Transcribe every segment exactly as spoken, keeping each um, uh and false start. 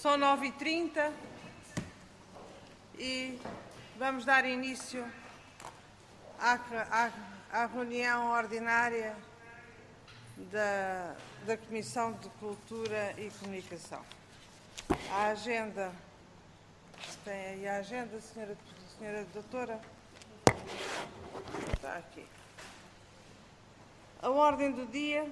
São nove e trinta e vamos dar início à, à, à reunião ordinária da, da Comissão de Cultura e Comunicação. A agenda, tem aí a agenda, senhora, senhora doutora? Está aqui. A ordem do dia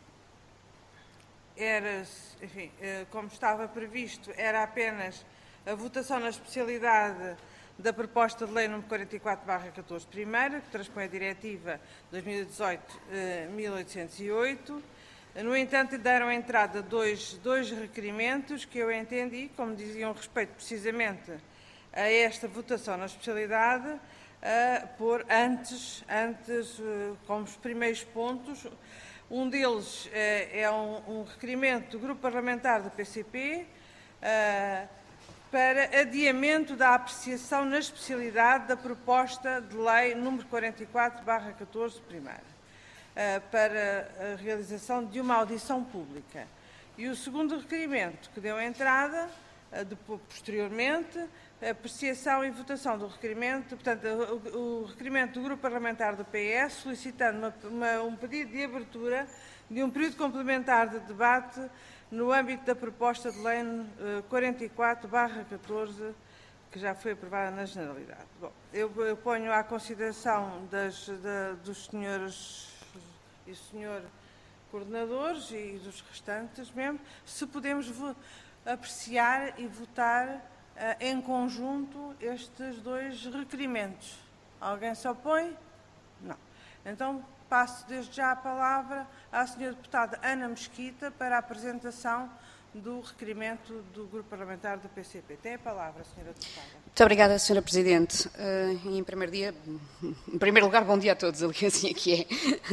era, enfim, como estava previsto, era apenas a votação na especialidade da proposta de lei número quarenta e quatro barra catorze, primeira, que transpõe a diretiva dois mil e dezoito mil oitocentos e oito. No entanto, deram entrada dois, dois requerimentos que eu entendi, como diziam respeito precisamente a esta votação na especialidade, uh, por antes, antes uh, como os primeiros pontos. Um deles uh, é um, um requerimento do Grupo Parlamentar do P C P uh, para adiamento da apreciação na especialidade da proposta de lei número quarenta e quatro barra catorze, primeira, uh, para a realização de uma audição pública. E o segundo requerimento que deu entrada, uh, de, posteriormente, a apreciação e votação do requerimento, portanto, o, o requerimento do Grupo Parlamentar do P S, solicitando uma, uma, um pedido de abertura de um período complementar de debate no âmbito da proposta de lei uh, quarenta e quatro barra catorze, que já foi aprovada na Generalidade. Bom, eu, eu ponho à consideração das, da, dos senhores e senhor coordenadores e dos restantes membros, se podemos apreciar e votar em conjunto estes dois requerimentos. Alguém se opõe? Não. Então, passo desde já a palavra à senhora deputada Ana Mesquita para a apresentação do requerimento do Grupo Parlamentar do P C P. Tem a palavra, senhora deputada. Muito obrigada, senhora Presidente. Uh, em primeiro dia, em primeiro lugar, bom dia a todos, ali assim é que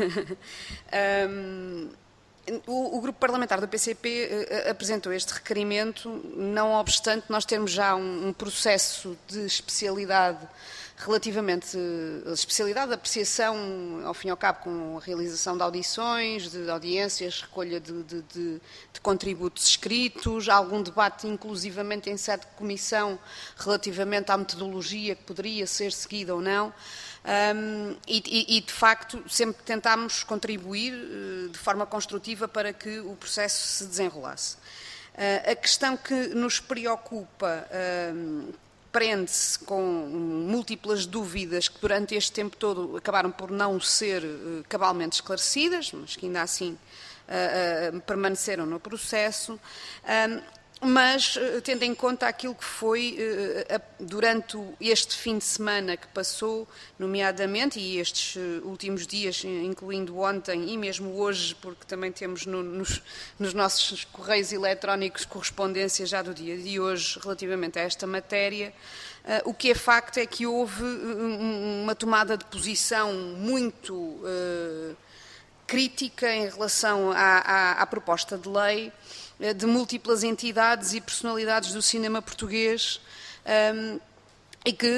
é. um, O, o Grupo Parlamentar do P C P uh, apresentou este requerimento, não obstante nós termos já um, um processo de especialidade relativamente à especialidade de apreciação, ao fim e ao cabo, com a realização de audições, de audiências, recolha de, de, de, de contributos escritos, algum debate inclusivamente em sede de comissão relativamente à metodologia que poderia ser seguida ou não. Um, e, e, de facto, sempre tentámos contribuir uh, de forma construtiva para que o processo se desenrolasse. Uh, a questão que nos preocupa uh, prende-se com múltiplas dúvidas que durante este tempo todo acabaram por não ser uh, cabalmente esclarecidas, mas que ainda assim uh, uh, permaneceram no processo. Um, Mas, tendo em conta aquilo que foi durante este fim de semana que passou, nomeadamente, e estes últimos dias, incluindo ontem e mesmo hoje, porque também temos no, nos, nos nossos correios eletrónicos correspondência já do dia de hoje relativamente a esta matéria, o que é facto é que houve uma tomada de posição muito uh, crítica em relação à, à, à proposta de lei de múltiplas entidades e personalidades do cinema português um, e que,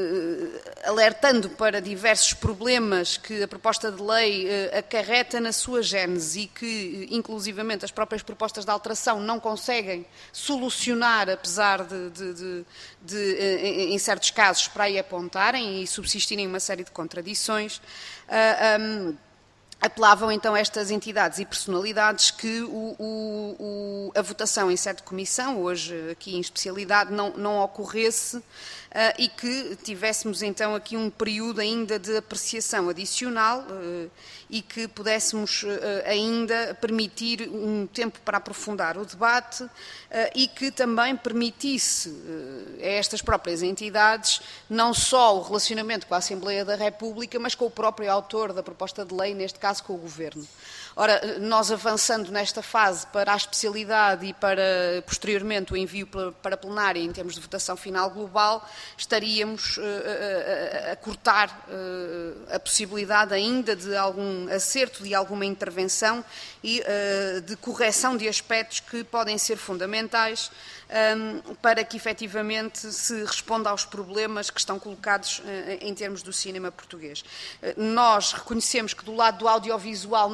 uh, alertando para diversos problemas que a proposta de lei uh, acarreta na sua gênese e que, inclusivamente, as próprias propostas de alteração não conseguem solucionar, apesar de, de, de, de uh, em certos casos, para aí apontarem e subsistirem uma série de contradições, uh, um, apelavam então estas entidades e personalidades que o, o, o, a votação em sede de comissão, hoje aqui em especialidade, não, não ocorresse uh, e que tivéssemos então aqui um período ainda de apreciação adicional uh, e que pudéssemos uh, ainda permitir um tempo para aprofundar o debate uh, e que também permitisse uh, a estas próprias entidades não só o relacionamento com a Assembleia da República, mas com o próprio autor da proposta de lei, neste caso com o Governo. Ora, nós avançando nesta fase para a especialidade e para, posteriormente, o envio para a plenária em termos de votação final global, estaríamos uh, a, a, a cortar uh, a possibilidade ainda de algum acerto, de alguma intervenção e uh, de correção de aspectos que podem ser fundamentais um, para que, efetivamente, se responda aos problemas que estão colocados uh, em termos do cinema português. Uh, nós reconhecemos que, do lado do audiovisual, não vier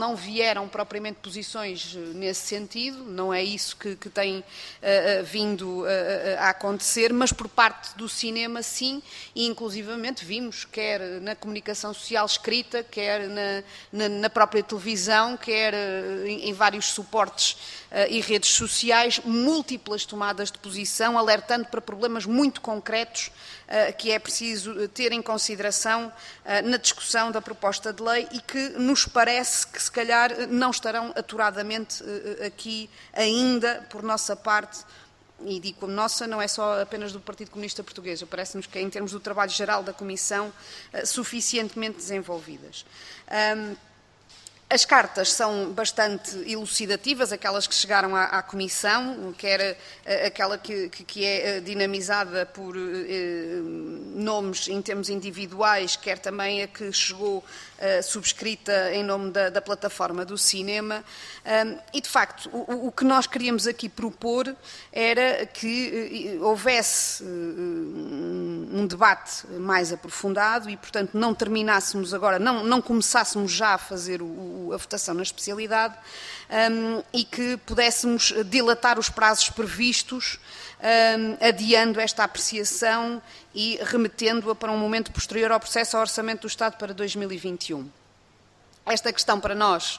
vieram propriamente posições nesse sentido, não é isso que, que tem uh, vindo uh, a acontecer, mas por parte do cinema sim, e inclusivamente vimos, quer na comunicação social escrita, quer na, na, na própria televisão, quer uh, em, em vários suportes uh, e redes sociais, múltiplas tomadas de posição, alertando para problemas muito concretos uh, que é preciso ter em consideração uh, na discussão da proposta de lei e que nos parece que se calhar não estarão aturadamente uh, aqui ainda por nossa parte. E digo como nossa, não é só apenas do Partido Comunista Português, parece-nos que é, em termos do trabalho geral da Comissão, suficientemente desenvolvidas. Um, As cartas são bastante elucidativas, aquelas que chegaram à, à Comissão, quer aquela que, que é dinamizada por eh, nomes em termos individuais, quer também a que chegou eh, subscrita em nome da, da plataforma do cinema. Um, e, de facto, o, o que nós queríamos aqui propor era que eh, houvesse eh, um debate mais aprofundado e, portanto, não terminássemos agora, não, não começássemos já a fazer o a votação na especialidade um, e que pudéssemos dilatar os prazos previstos, um, adiando esta apreciação e remetendo-a para um momento posterior ao processo ao Orçamento do Estado para dois mil e vinte e um. Esta questão para nós uh,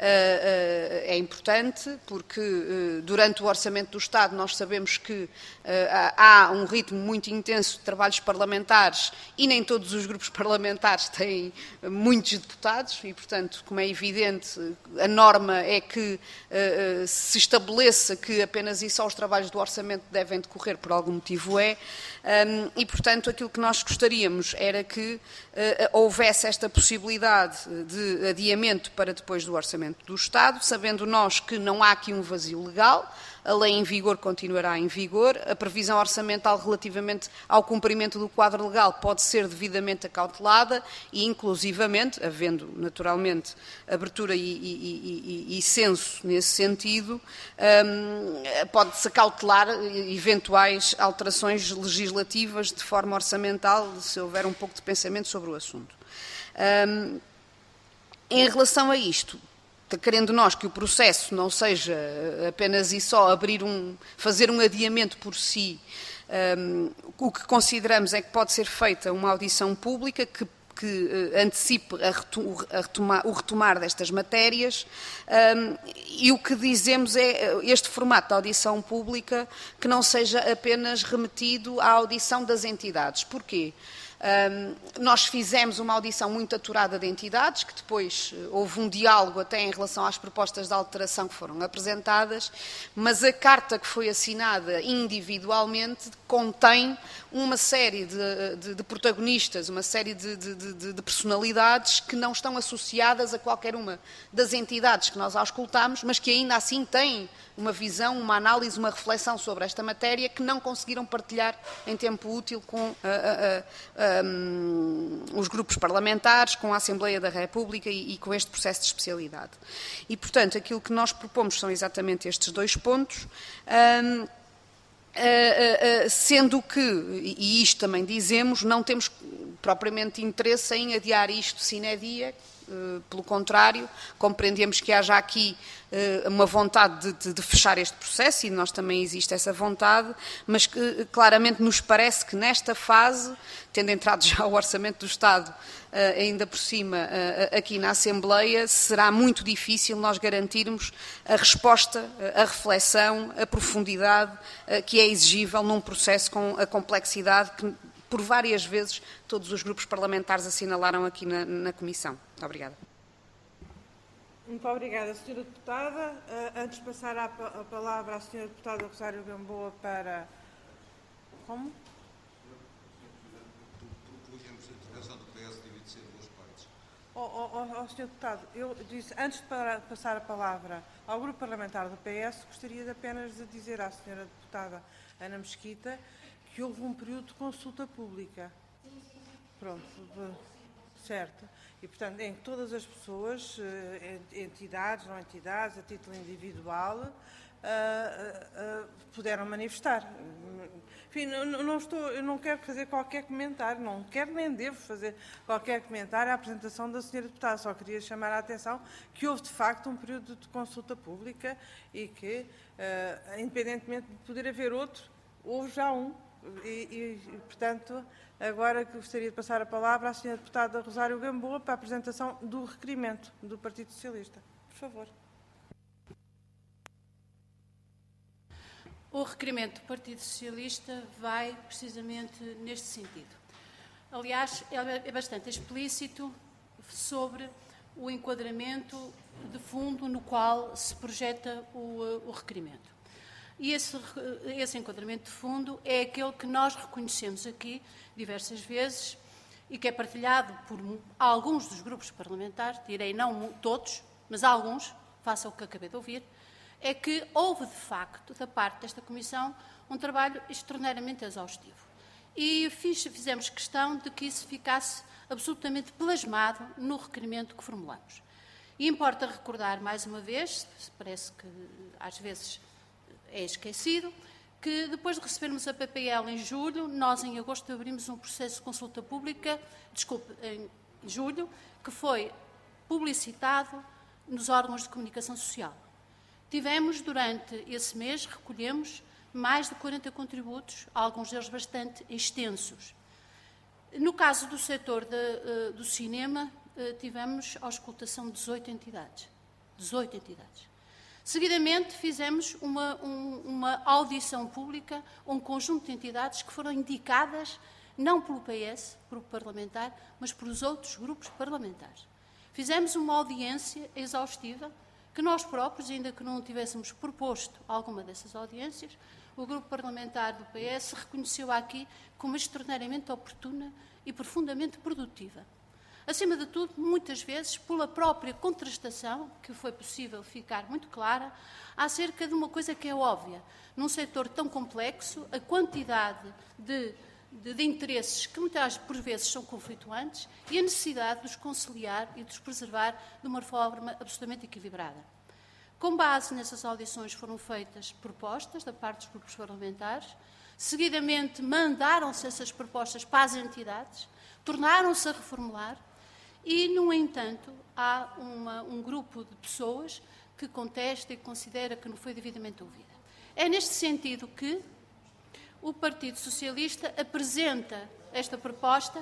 uh, é importante porque uh, durante o Orçamento do Estado nós sabemos que uh, há um ritmo muito intenso de trabalhos parlamentares e nem todos os grupos parlamentares têm muitos deputados e, portanto, como é evidente, a norma é que uh, se estabeleça que apenas e só os trabalhos do Orçamento devem decorrer por algum motivo é, um, e, portanto, aquilo que nós gostaríamos era que uh, houvesse esta possibilidade de adiamento para depois do Orçamento do Estado, sabendo nós que não há aqui um vazio legal, a lei em vigor continuará em vigor, a previsão orçamental relativamente ao cumprimento do quadro legal pode ser devidamente acautelada e, inclusivamente, havendo naturalmente abertura e, e, e, e senso nesse sentido, um, pode-se acautelar eventuais alterações legislativas de forma orçamental, se houver um pouco de pensamento sobre o assunto. Um, Em relação a isto, querendo nós que o processo não seja apenas e só abrir um, fazer um adiamento por si, um, o que consideramos é que pode ser feita uma audição pública que, que uh, antecipe a retu, a retomar, o retomar destas matérias um, e o que dizemos é este formato de audição pública que não seja apenas remetido à audição das entidades. Porquê? Um, nós fizemos uma audição muito aturada de entidades, que depois houve um diálogo até em relação às propostas de alteração que foram apresentadas, mas a carta que foi assinada individualmente contém uma série de, de, de protagonistas, uma série de, de, de, de personalidades que não estão associadas a qualquer uma das entidades que nós auscultamos, mas que ainda assim têm uma visão, uma análise, uma reflexão sobre esta matéria que não conseguiram partilhar em tempo útil com uh, uh, uh, um, os grupos parlamentares, com a Assembleia da República e, e com este processo de especialidade. E, portanto, aquilo que nós propomos são exatamente estes dois pontos, um, uh, uh, uh, sendo que, e isto também dizemos, não temos propriamente interesse em adiar isto sine die. Uh, pelo contrário, compreendemos que haja aqui uh, uma vontade de, de, de fechar este processo e nós também existe essa vontade, mas que uh, claramente nos parece que nesta fase, tendo entrado já o Orçamento do Estado uh, ainda por cima uh, aqui na Assembleia, será muito difícil nós garantirmos a resposta, uh, a reflexão, a profundidade uh, que é exigível num processo com a complexidade que por várias vezes todos os grupos parlamentares assinalaram aqui na, na Comissão. Muito obrigada. Muito obrigada, senhora Deputada. Uh, antes de passar a, a palavra à senhora Deputada Rosário Gamboa para... Como? Propúnhamos a intervenção do P S dividir ser duas partes. Oh, oh, oh, oh, senhor Deputado, eu disse, antes de para, passar a palavra ao Grupo Parlamentar do P S, gostaria de apenas de dizer à senhora Deputada Ana Mesquita que houve um período de consulta pública. Pronto, certo. E, portanto, em que todas as pessoas, entidades, não entidades, a título individual, uh, uh, uh, puderam manifestar. Enfim, não, não estou, eu não quero fazer qualquer comentário, não quero nem devo fazer qualquer comentário à apresentação da senhora Deputada. Só queria chamar a atenção que houve, de facto, um período de consulta pública e que, uh, independentemente de poder haver outro, houve já um. E, e, portanto, agora gostaria de passar a palavra à senhora Deputada Rosário Gamboa para a apresentação do requerimento do Partido Socialista. Por favor. O requerimento do Partido Socialista vai precisamente neste sentido. Aliás, é bastante explícito sobre o enquadramento de fundo no qual se projeta o, o requerimento. E esse, esse enquadramento de fundo é aquele que nós reconhecemos aqui diversas vezes e que é partilhado por alguns dos grupos parlamentares, direi não todos, mas alguns, faça o que acabei de ouvir, é que houve, de facto, da parte desta Comissão, um trabalho extraordinariamente exaustivo. E fiz, fizemos questão de que isso ficasse absolutamente plasmado no requerimento que formulamos. E importa recordar, mais uma vez, parece que às vezes é esquecido, que depois de recebermos a P P L em julho, nós em agosto abrimos um processo de consulta pública, desculpe, em julho, que foi publicitado nos órgãos de comunicação social. Tivemos, durante esse mês, recolhemos mais de quarenta contributos, alguns deles bastante extensos. No caso do setor de, do cinema, tivemos a auscultação de dezoito entidades. dezoito entidades. Seguidamente, fizemos uma, um, uma audição pública a um conjunto de entidades que foram indicadas, não pelo P S, grupo parlamentar, mas pelos outros grupos parlamentares. Fizemos uma audiência exaustiva, que nós próprios, ainda que não tivéssemos proposto alguma dessas audiências, o grupo parlamentar do P S reconheceu aqui como extraordinariamente oportuna e profundamente produtiva. Acima de tudo, muitas vezes, pela própria contrastação, que foi possível ficar muito clara, acerca de uma coisa que é óbvia. Num setor tão complexo, a quantidade de, de, de interesses que muitas por vezes são conflituantes e a necessidade de os conciliar e de os preservar de uma forma absolutamente equilibrada. Com base nessas audições foram feitas propostas da parte dos grupos parlamentares, seguidamente mandaram-se essas propostas para as entidades, tornaram-se a reformular e, no entanto, há uma, um grupo de pessoas que contesta e considera que não foi devidamente ouvida. É neste sentido que o Partido Socialista apresenta esta proposta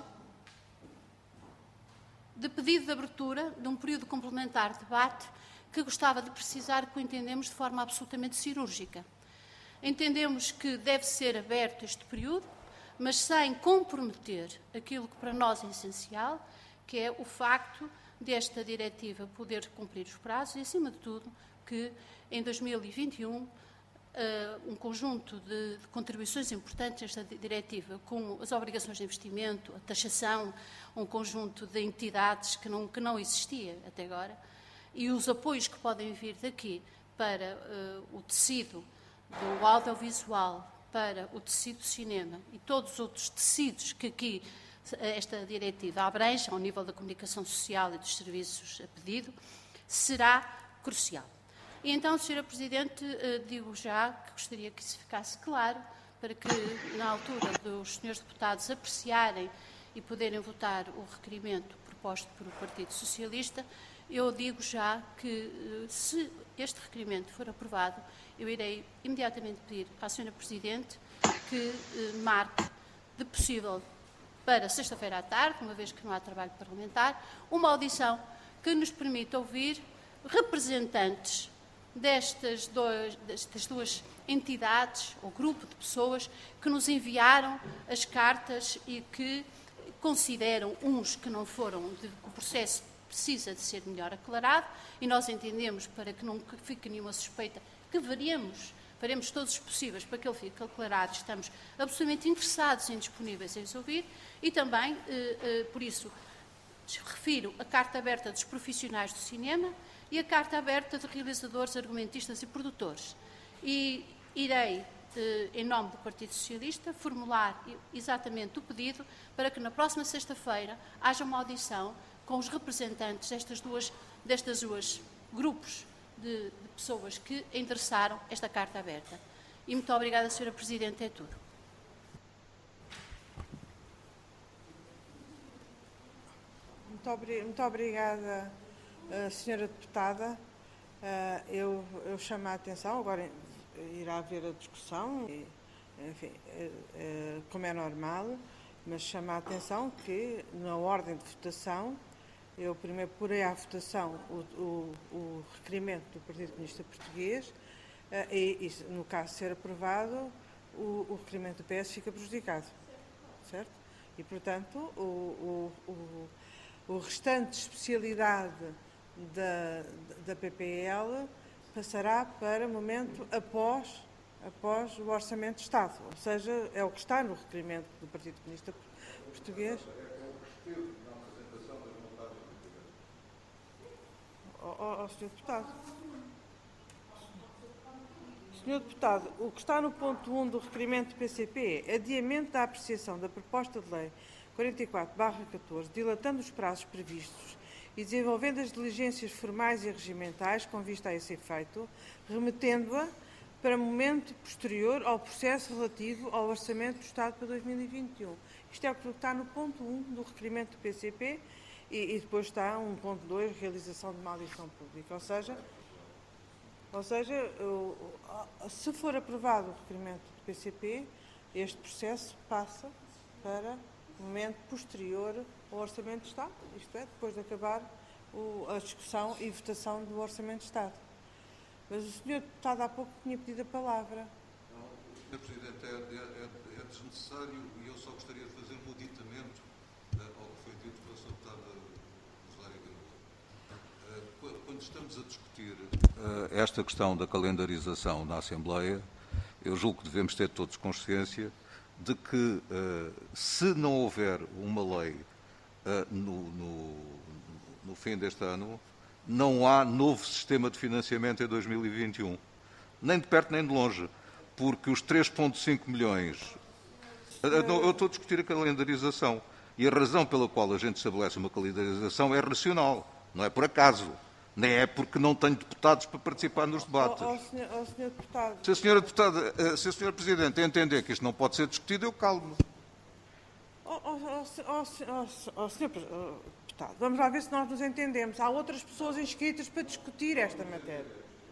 de pedido de abertura de um período complementar de debate que gostava de precisar que o entendemos de forma absolutamente cirúrgica. Entendemos que deve ser aberto este período, mas sem comprometer aquilo que para nós é essencial, que é o facto desta diretiva poder cumprir os prazos e, acima de tudo, que em dois mil e vinte e um uh, um conjunto de, de contribuições importantes nesta diretiva, com as obrigações de investimento, a taxação, um conjunto de entidades que não, que não existia até agora, e os apoios que podem vir daqui para uh, o tecido do audiovisual, para o tecido do cinema e todos os outros tecidos que aqui esta diretiva abrange, ao nível da comunicação social e dos serviços a pedido, será crucial. E então, senhora Presidente, digo já que gostaria que isso ficasse claro, para que, na altura dos senhores deputados apreciarem e poderem votar o requerimento proposto pelo Partido Socialista, eu digo já que, se este requerimento for aprovado, eu irei imediatamente pedir à senhora Presidente que marque, de possível, para sexta-feira à tarde, uma vez que não há trabalho parlamentar, uma audição que nos permita ouvir representantes destas, dois, destas duas entidades ou grupo de pessoas que nos enviaram as cartas e que consideram, uns que não foram, de, que o processo precisa de ser melhor aclarado, e nós entendemos, para que não fique nenhuma suspeita, que veremos faremos todos os possíveis para que ele fique aclarado. Estamos absolutamente interessados e disponíveis em os ouvir e também, eh, eh, por isso, refiro a carta aberta dos profissionais do cinema e a carta aberta de realizadores, argumentistas e produtores. E irei, eh, em nome do Partido Socialista, formular exatamente o pedido para que na próxima sexta-feira haja uma audição com os representantes destas duas, destas duas grupos De, de pessoas que endereçaram esta carta aberta. E muito obrigada, senhora Presidente, é tudo. Muito, obri muito obrigada, uh, senhora Deputada. Uh, eu, eu chamo a atenção, agora irá haver a discussão, e, enfim, uh, uh, como é normal, mas chamo a atenção que na ordem de votação, eu primeiro porei à votação o, o, o requerimento do Partido Comunista Português uh, e, e, no caso de ser aprovado, o, o requerimento do P S fica prejudicado, certo? E, portanto, o, o, o, o restante de especialidade da, da P P L passará para o momento após, após o Orçamento de Estado, ou seja, é o que está no requerimento do Partido Comunista Português. Ó, senhor Deputado. senhor Deputado, o que está no ponto um do requerimento do P C P é adiamento da apreciação da proposta de lei quarenta e quatro barra catorze, dilatando os prazos previstos e desenvolvendo as diligências formais e regimentais com vista a esse efeito, remetendo-a para momento posterior ao processo relativo ao Orçamento do Estado para dois mil e vinte e um. Isto é o que está no ponto um do requerimento do P C P e, e depois está um ponto dois, realização de uma audição pública. Ou seja, ou seja, se for aprovado o requerimento do P C P, este processo passa para momento posterior ao Orçamento de Estado, isto é, depois de acabar o, a discussão e votação do Orçamento de Estado. Mas o senhor Deputado há pouco tinha pedido a palavra. Não, senhor Presidente, é, é, é desnecessário e eu só gostaria de fazer um aditamento uh, ao que foi dito pela senhora Deputada Rosário Ganuza. Uh, quando estamos a discutir uh, esta questão da calendarização na Assembleia, eu julgo que devemos ter todos consciência de que, uh, se não houver uma lei uh, no, no, no fim deste ano, não há novo sistema de financiamento em dois mil e vinte e um. Nem de perto nem de longe. Porque os três vírgula cinco milhões... Uh, eu estou a discutir a calendarização. E a razão pela qual a gente estabelece uma calendarização é racional. Não é por acaso. Nem é porque não tenho deputados para participar nos debates. Oh, oh, senhor, oh, senhor Deputado. Se a senhora Deputada, se a senhora Presidente entender que isto não pode ser discutido, eu calmo. Oh, oh, oh, oh, oh, oh, senhor Deputado, vamos lá ver se nós nos entendemos. Há outras pessoas inscritas para discutir esta matéria.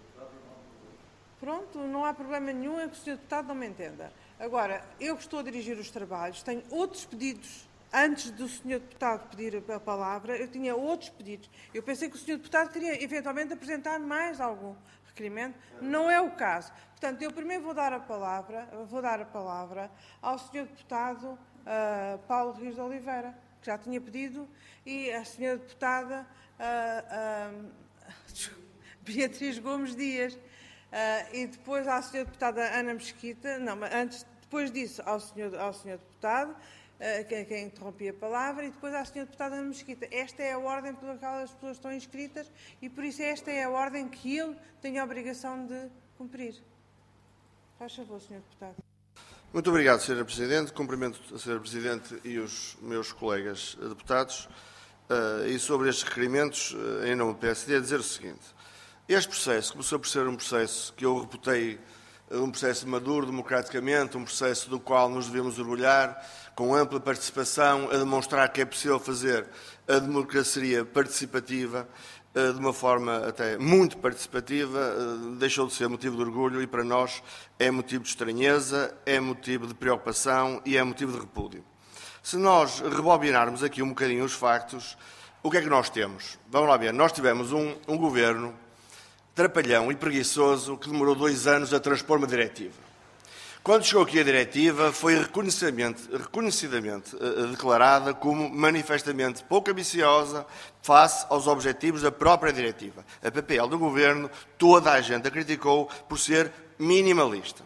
Pronto, não há problema nenhum em que o senhor Deputado não me entenda. Agora, eu que estou a dirigir os trabalhos, tenho outros pedidos. Antes do senhor Deputado pedir a palavra, eu tinha outros pedidos. Eu pensei que o senhor Deputado queria, eventualmente, apresentar mais algum requerimento. Não é o caso. Portanto, eu primeiro vou dar a palavra, vou dar a palavra ao senhor Deputado uh, Paulo Rios de Oliveira, que já tinha pedido, e a senhora Deputada uh, uh, Beatriz Gomes Dias. Uh, e depois à senhora Deputada Ana Mesquita, não, mas antes, depois disso ao senhor, ao senhor Deputado, Quem, quem interrompia a palavra, e depois à senhora Deputada Ana Mesquita. Esta é a ordem pela qual as pessoas estão inscritas e, por isso, esta é a ordem que eu tenho a obrigação de cumprir. Faz favor, senhor Deputado. Muito obrigado, senhora Presidente. Cumprimento a senhora Presidente e os meus colegas deputados. Uh, e sobre estes requerimentos, uh, em nome do P S D, a dizer o seguinte. Este processo começou por ser um processo que eu reputei um processo maduro, democraticamente, um processo do qual nos devemos orgulhar, com ampla participação, a demonstrar que é possível fazer a democracia participativa, de uma forma até muito participativa, deixou de ser motivo de orgulho e para nós é motivo de estranheza, é motivo de preocupação e é motivo de repúdio. Se nós rebobinarmos aqui um bocadinho os factos, o que é que nós temos? Vamos lá ver, nós tivemos um, um governo trapalhão e preguiçoso que demorou dois anos a transpor uma diretiva. Quando chegou aqui a diretiva, foi reconhecidamente, reconhecidamente uh, declarada como manifestamente pouco ambiciosa face aos objetivos da própria diretiva. A P P L do Governo, toda a gente a criticou por ser minimalista.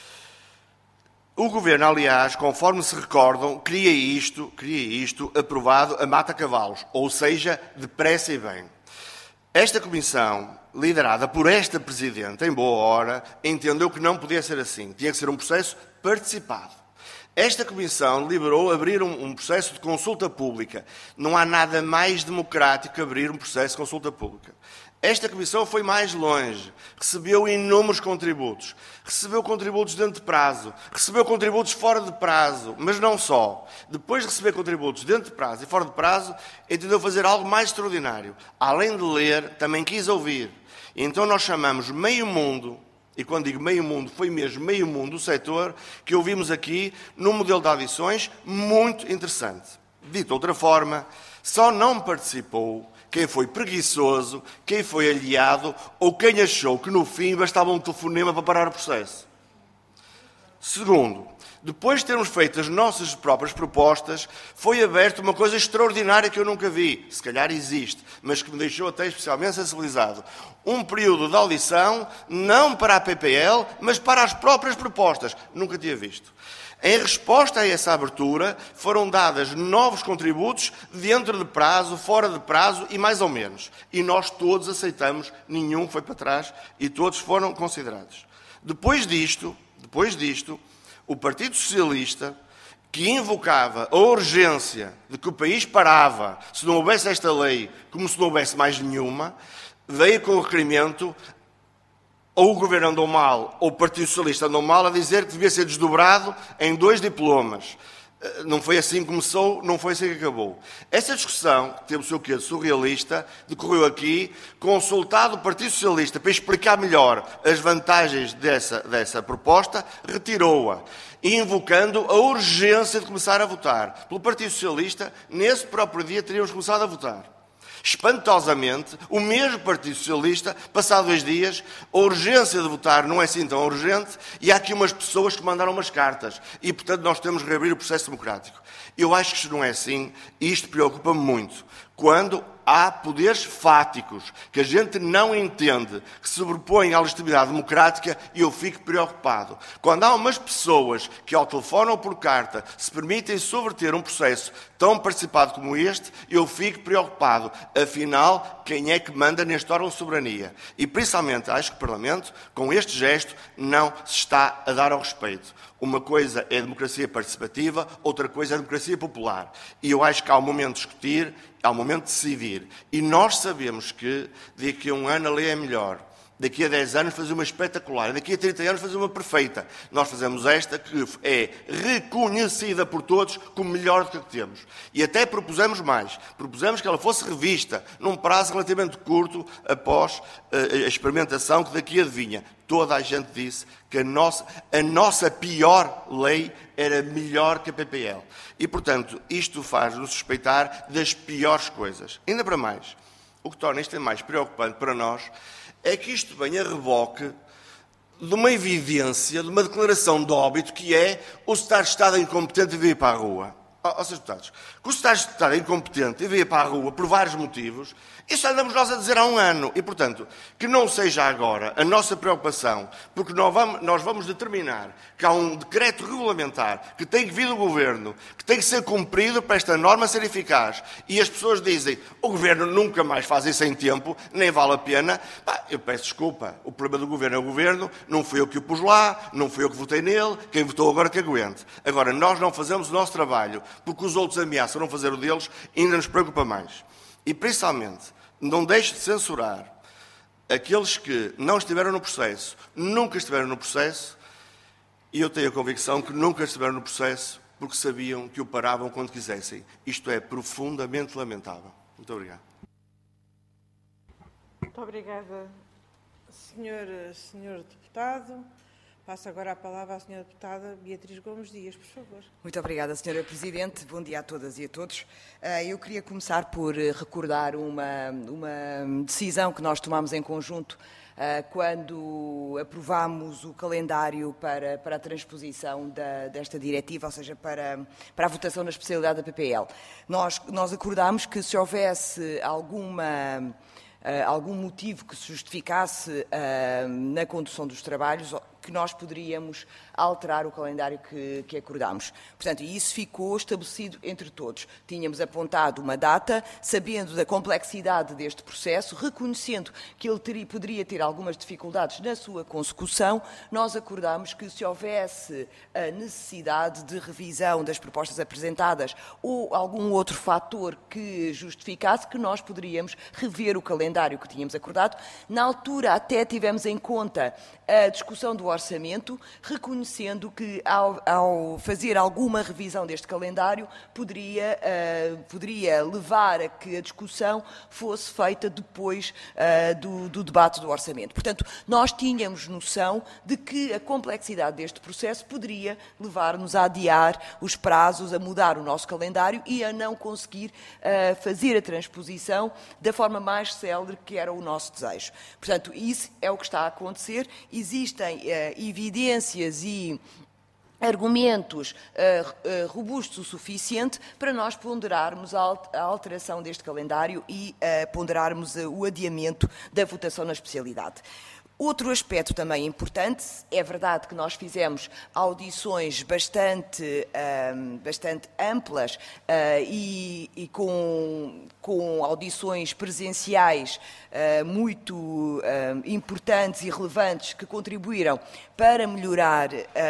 O Governo, aliás, conforme se recordam, queria isto, queria isto aprovado a mata-cavalos, ou seja, depressa e bem. Esta comissão, liderada por esta Presidente, em boa hora, entendeu que não podia ser assim. Tinha que ser um processo participado. Esta Comissão liberou abrir um, um processo de consulta pública. Não há nada mais democrático que abrir um processo de consulta pública. Esta Comissão foi mais longe, recebeu inúmeros contributos, recebeu contributos dentro de prazo, recebeu contributos fora de prazo, mas não só. Depois de receber contributos dentro de prazo e fora de prazo, entendeu fazer algo mais extraordinário. Além de ler, também quis ouvir. E então nós chamamos meio mundo, e quando digo meio mundo, foi mesmo meio mundo, o setor, que ouvimos aqui num modelo de audições muito interessante. Dito de outra forma, só não participou quem foi preguiçoso, quem foi aliado ou quem achou que no fim bastava um telefonema para parar o processo. Segundo, depois de termos feito as nossas próprias propostas, foi aberta uma coisa extraordinária que eu nunca vi, se calhar existe, mas que me deixou até especialmente sensibilizado. Um período de audição, não para a P P L, mas para as próprias propostas. Nunca tinha visto. Em resposta a essa abertura, foram dados novos contributos dentro de prazo, fora de prazo e mais ou menos. E nós todos aceitamos, nenhum foi para trás e todos foram considerados. Depois disto, depois disto, o Partido Socialista, que invocava a urgência de que o país parava se não houvesse esta lei, como se não houvesse mais nenhuma, veio com o requerimento, ou o Governo andou mal, ou o Partido Socialista andou mal, a dizer que devia ser desdobrado em dois diplomas. Não foi assim que começou, não foi assim que acabou. Essa discussão, que teve o seu quê de surrealista, decorreu aqui, consultado o Partido Socialista para explicar melhor as vantagens dessa, dessa proposta, retirou-a, invocando a urgência de começar a votar. Pelo Partido Socialista, nesse próprio dia, teríamos começado a votar. Espantosamente, o mesmo Partido Socialista, passado dois dias, a urgência de votar não é assim tão urgente e há aqui umas pessoas que mandaram umas cartas e, portanto, nós temos que reabrir o processo democrático. Eu acho que isto não é assim e isto preocupa-me muito. Quando há poderes fáticos que a gente não entende, que se sobrepõem à legitimidade democrática, eu fico preocupado. Quando há umas pessoas que ao telefone ou por carta se permitem subverter um processo tão participado como este, eu fico preocupado. Afinal, quem é que manda neste órgão de soberania? E principalmente, acho que o Parlamento, com este gesto, não se está a dar ao respeito. Uma coisa é a democracia participativa, outra coisa é a democracia popular. E eu acho que há um momento de discutir, há um momento de decidir. E nós sabemos que daqui a um ano a lei é melhor. Daqui a dez anos fazer uma espetacular. Daqui a trinta anos fazer uma perfeita. Nós fazemos esta que é reconhecida por todos como melhor do que a que temos. E até propusemos mais. Propusemos que ela fosse revista num prazo relativamente curto após a experimentação que daqui adivinha. Toda a gente disse que a nossa, a nossa pior lei era melhor que a P P L. E, portanto, isto faz-nos suspeitar das piores coisas. Ainda para mais, o que torna isto mais preocupante para nós é que isto vem a reboque de uma evidência, de uma declaração de óbito, que é o Secretário de Estado incompetente e vir para a rua. Ó, ó, senhores deputados, que o Secretário de Estado é incompetente e vir para a rua por vários motivos, isso andamos nós a dizer há um ano. E, portanto, que não seja agora a nossa preocupação, porque nós vamos, nós vamos determinar que há um decreto regulamentar que tem que vir do Governo, que tem que ser cumprido para esta norma ser eficaz. E as pessoas dizem, o Governo nunca mais faz isso em tempo, nem vale a pena. Bah, eu peço desculpa, o problema do Governo é o Governo, não fui eu que o pus lá, não fui eu que votei nele, quem votou agora que aguente. Agora, nós não fazemos o nosso trabalho, porque os outros ameaçam não fazer o deles, ainda nos preocupa mais. E, principalmente, não deixe de censurar aqueles que não estiveram no processo, nunca estiveram no processo, e eu tenho a convicção que nunca estiveram no processo porque sabiam que o paravam quando quisessem. Isto é profundamente lamentável. Muito obrigado. Muito obrigada, senhor, senhor deputado. Passo agora a palavra à senhora deputada Beatriz Gomes Dias, por favor. Muito obrigada, senhora Presidente. Bom dia a todas e a todos. Eu queria começar por recordar uma, uma decisão que nós tomámos em conjunto quando aprovámos o calendário para, para a transposição da, desta diretiva, ou seja, para, para a votação na especialidade da P P L. Nós, nós acordámos que se houvesse alguma... Uh, algum motivo que se justificasse uh, na condução dos trabalhos, que nós poderíamos alterar o calendário que, que acordámos. Portanto, isso ficou estabelecido entre todos. Tínhamos apontado uma data, sabendo da complexidade deste processo, reconhecendo que ele teria, poderia ter algumas dificuldades na sua consecução, nós acordámos que se houvesse a necessidade de revisão das propostas apresentadas ou algum outro fator que justificasse, que nós poderíamos rever o calendário que tínhamos acordado. Na altura até tivemos em conta a discussão do orçamento, reconhecendo que ao, ao fazer alguma revisão deste calendário poderia, uh, poderia levar a que a discussão fosse feita depois uh, do, do debate do orçamento. Portanto, nós tínhamos noção de que a complexidade deste processo poderia levar-nos a adiar os prazos, a mudar o nosso calendário e a não conseguir uh, fazer a transposição da forma mais célere que era o nosso desejo. Portanto, isso é o que está a acontecer. Existem uh, evidências e argumentos uh, uh, robustos o suficiente para nós ponderarmos a, a alteração deste calendário e uh, ponderarmos uh, o adiamento da votação na especialidade. Outro aspecto também importante, é verdade que nós fizemos audições bastante, um, bastante amplas uh, e, e com, com audições presenciais uh, muito uh, importantes e relevantes que contribuíram para melhorar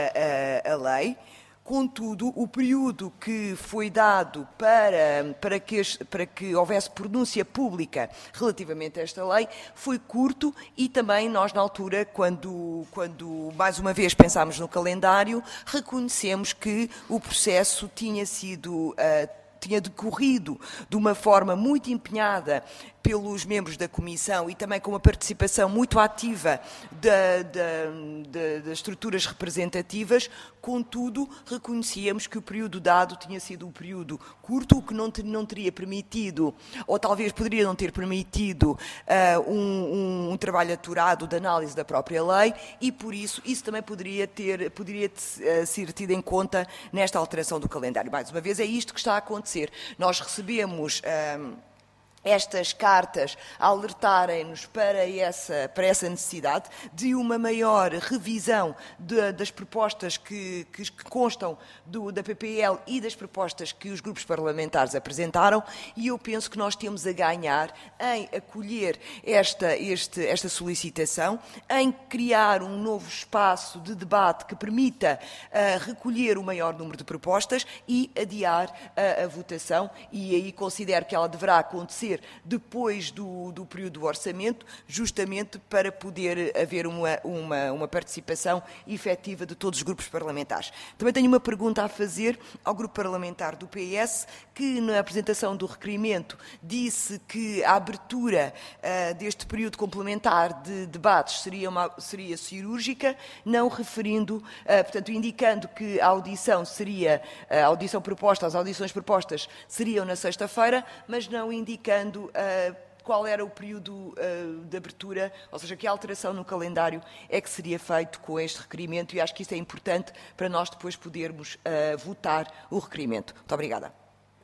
a, a, a lei. Contudo, o período que foi dado para, para, que, para que houvesse pronúncia pública relativamente a esta lei foi curto e também nós, na altura, quando, quando mais uma vez pensámos no calendário, reconhecemos que o processo tinha sido, uh, tinha decorrido de uma forma muito empenhada pelos membros da Comissão e também com uma participação muito ativa da, da, da, das estruturas representativas, contudo, reconhecíamos que o período dado tinha sido um período curto, o que não, te, não teria permitido, ou talvez poderia não ter permitido, uh, um, um, um trabalho aturado de análise da própria lei e, por isso, isso também poderia, ter, poderia uh, ser tido em conta nesta alteração do calendário. Mais uma vez, é isto que está a acontecer. Nós recebemos Uh, estas cartas alertarem-nos para essa, para essa necessidade de uma maior revisão de, das propostas que, que, que constam do, da P P L e das propostas que os grupos parlamentares apresentaram e eu penso que nós temos a ganhar em acolher esta, este, esta solicitação, em criar um novo espaço de debate que permita uh, recolher o maior número de propostas e adiar a, a votação e aí considero que ela deverá acontecer depois do, do período do orçamento, justamente para poder haver uma, uma, uma participação efetiva de todos os grupos parlamentares. Também tenho uma pergunta a fazer ao grupo parlamentar do P S, que na apresentação do requerimento disse que a abertura uh, deste período complementar de debates seria, uma, seria cirúrgica, não referindo, uh, portanto, indicando que a audição seria, a audição proposta, as audições propostas seriam na sexta-feira, mas não indicando Uh, qual era o período uh, de abertura, ou seja, que alteração no calendário é que seria feito com este requerimento e acho que isso é importante para nós depois podermos uh, votar o requerimento. Muito obrigada.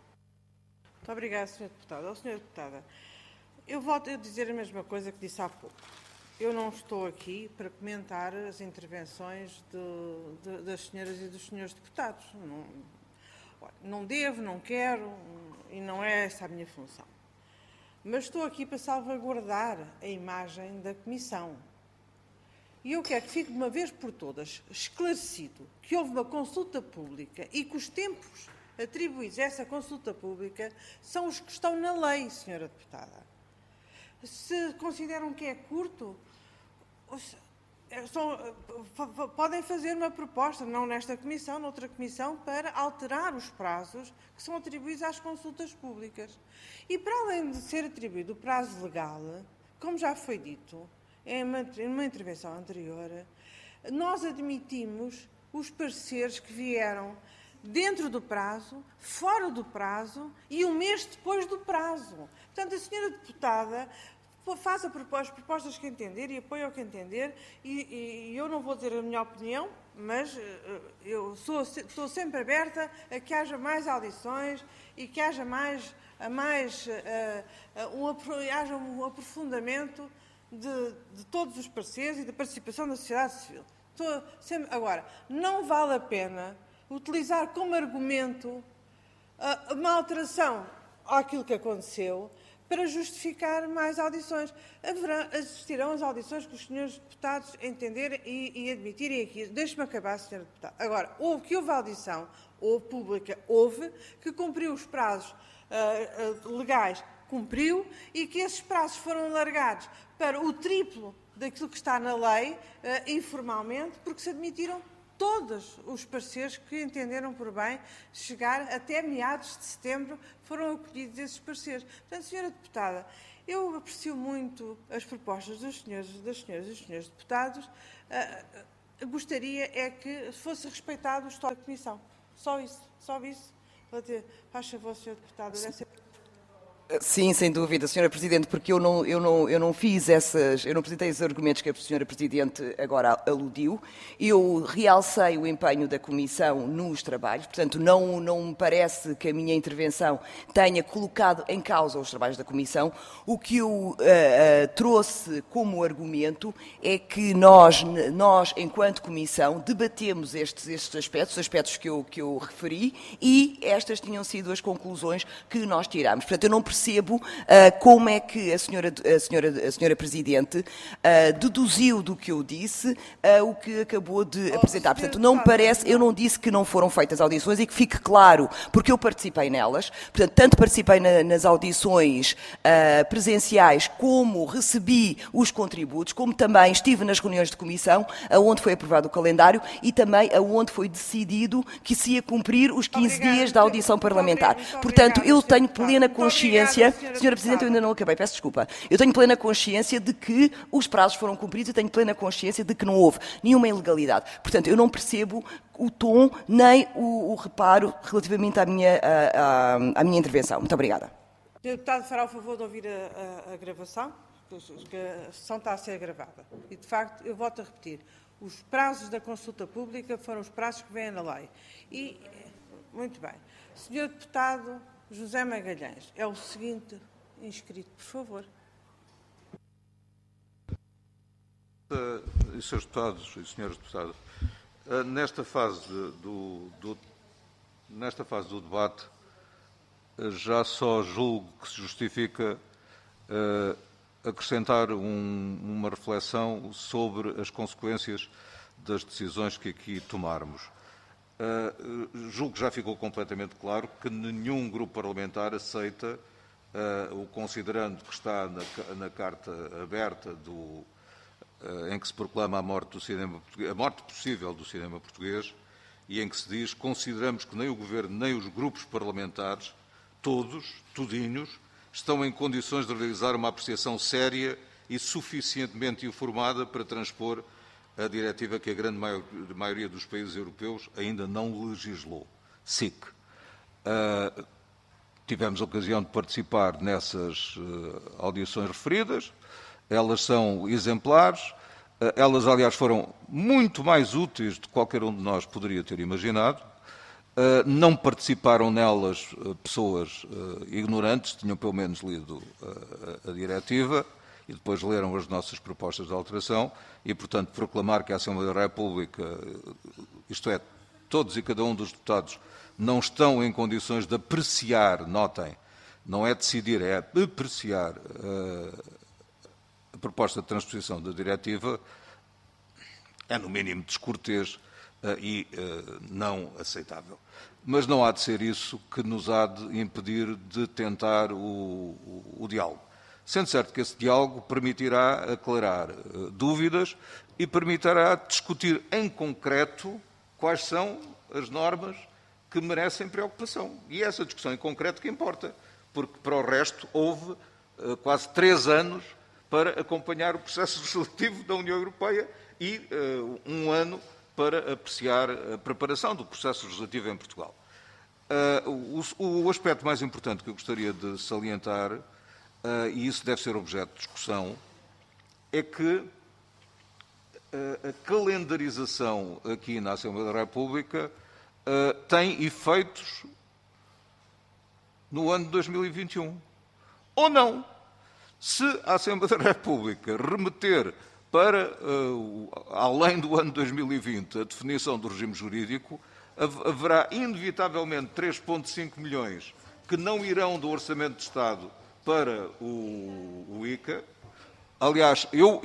Muito obrigada, senhora Deputada. Oh, senhora Deputada, eu volto a dizer a mesma coisa que disse há pouco. Eu não estou aqui para comentar as intervenções de, de, das senhoras e dos senhores deputados. Não, não devo, não quero e não é essa a minha função. Mas estou aqui para salvaguardar a imagem da Comissão. E eu quero que fique de uma vez por todas esclarecido que houve uma consulta pública e que os tempos atribuídos a essa consulta pública são os que estão na lei, senhora Deputada. Se consideram que é curto, são, podem fazer uma proposta, não nesta Comissão, noutra Comissão, para alterar os prazos que são atribuídos às consultas públicas. E para além de ser atribuído o prazo legal, como já foi dito em uma, em uma intervenção anterior, nós admitimos os pareceres que vieram dentro do prazo, fora do prazo e um mês depois do prazo. Portanto, a senhora deputada faz as propostas que entender e apoia o que entender e, e eu não vou dizer a minha opinião, mas eu sou, estou sempre aberta a que haja mais audições e que haja mais, a mais uh, um, haja um aprofundamento de, de todos os pareceres e da participação da sociedade civil. Estou sempre... Agora, não vale a pena utilizar como argumento uma alteração àquilo que aconteceu para justificar mais audições. Haverá, assistirão às audições que os senhores deputados entenderem e, e admitirem aqui. Deixe-me acabar, senhora deputada. Agora, houve que houve audição, houve pública, houve, que cumpriu os prazos uh, uh, legais, cumpriu, e que esses prazos foram alargados para o triplo daquilo que está na lei, uh, informalmente, porque se admitiram todos os pareceres que entenderam por bem chegar até meados de setembro, foram acolhidos esses pareceres. Portanto, senhora deputada, eu aprecio muito as propostas dos senhores, das senhoras e dos senhores deputados. Uh, gostaria é que fosse respeitado o histórico da Comissão. Só isso, só isso. Faz favor, senhor deputado. Deve ser... Sim, sem dúvida, senhora Presidente, porque eu não, eu, não, eu não fiz essas, eu não apresentei os argumentos que a senhora Presidente agora aludiu. Eu realcei o empenho da Comissão nos trabalhos, portanto, não, não me parece que a minha intervenção tenha colocado em causa os trabalhos da Comissão. O que eu uh, uh, trouxe como argumento é que nós, nós, enquanto Comissão, debatemos estes, estes aspectos, os aspectos que eu, que eu referi, e estas tinham sido as conclusões que nós tiramos. Portanto, eu não percebo uh, como é que a senhora, a senhora, a senhora Presidente uh, deduziu do que eu disse uh, o que acabou de oh, apresentar. Portanto, não me parece, eu não disse que não foram feitas audições, e que fique claro, porque eu participei nelas, portanto, tanto participei na, nas audições uh, presenciais, como recebi os contributos, como também estive nas reuniões de comissão, aonde foi aprovado o calendário e também aonde foi decidido que se ia cumprir os quinze obrigado, dias da audição parlamentar. Obrigado, portanto, eu tenho plena consciência... Senhora, senhora Presidente, eu ainda não acabei, peço desculpa. Eu tenho plena consciência de que os prazos foram cumpridos e tenho plena consciência de que não houve nenhuma ilegalidade. Portanto, eu não percebo o tom nem o, o reparo relativamente à minha, à, à, à minha intervenção. Muito obrigada. O deputado fará o favor de ouvir a, a, a gravação, porque a sessão está a ser gravada. E, de facto, eu volto a repetir, os prazos da consulta pública foram os prazos que vêm na lei. E, muito bem. senhor Deputado José Magalhães, é o seguinte inscrito, por favor. Uh, senhores Deputados e Senhoras Deputadas, uh, nesta fase do, do, nesta fase do debate, uh, já só julgo que se justifica uh, acrescentar um, uma reflexão sobre as consequências das decisões que aqui tomarmos. Uh, julgo que já ficou completamente claro que nenhum grupo parlamentar aceita, uh, o considerando que está na, na carta aberta do, uh, em que se proclama a morte, do cinema, a morte possível do cinema português, e em que se diz: consideramos que nem o Governo nem os grupos parlamentares, todos, tudinhos, estão em condições de realizar uma apreciação séria e suficientemente informada para transpor a diretiva que a grande maioria dos países europeus ainda não legislou, S I C. Uh, tivemos a ocasião de participar nessas uh, audições referidas, elas são exemplares, uh, elas, aliás, foram muito mais úteis do que qualquer um de nós poderia ter imaginado. Uh, não participaram nelas uh, pessoas uh, ignorantes, tinham pelo menos lido uh, a diretiva, e depois leram as nossas propostas de alteração e, portanto, proclamar que a Assembleia da República, isto é, todos e cada um dos deputados, não estão em condições de apreciar, notem, não é decidir, é apreciar uh, a proposta de transposição da diretiva, é no mínimo descortês uh, e uh, não aceitável. Mas não há de ser isso que nos há de impedir de tentar o, o, o diálogo. Sendo certo que esse diálogo permitirá aclarar uh, dúvidas e permitirá discutir em concreto quais são as normas que merecem preocupação. E é essa discussão em concreto que importa, porque para o resto houve uh, quase três anos para acompanhar o processo legislativo da União Europeia e uh, um ano para apreciar a preparação do processo legislativo em Portugal. Uh, o, o aspecto mais importante que eu gostaria de salientar, Uh, e isso deve ser objeto de discussão, é que uh, a calendarização aqui na Assembleia da República uh, tem efeitos no ano de dois mil e vinte e um. Ou não. Se a Assembleia da República remeter para, uh, além do ano dois mil e vinte, a definição do regime jurídico, haverá inevitavelmente três vírgula cinco milhões que não irão do Orçamento de Estado para o, o I C A. Aliás, eu...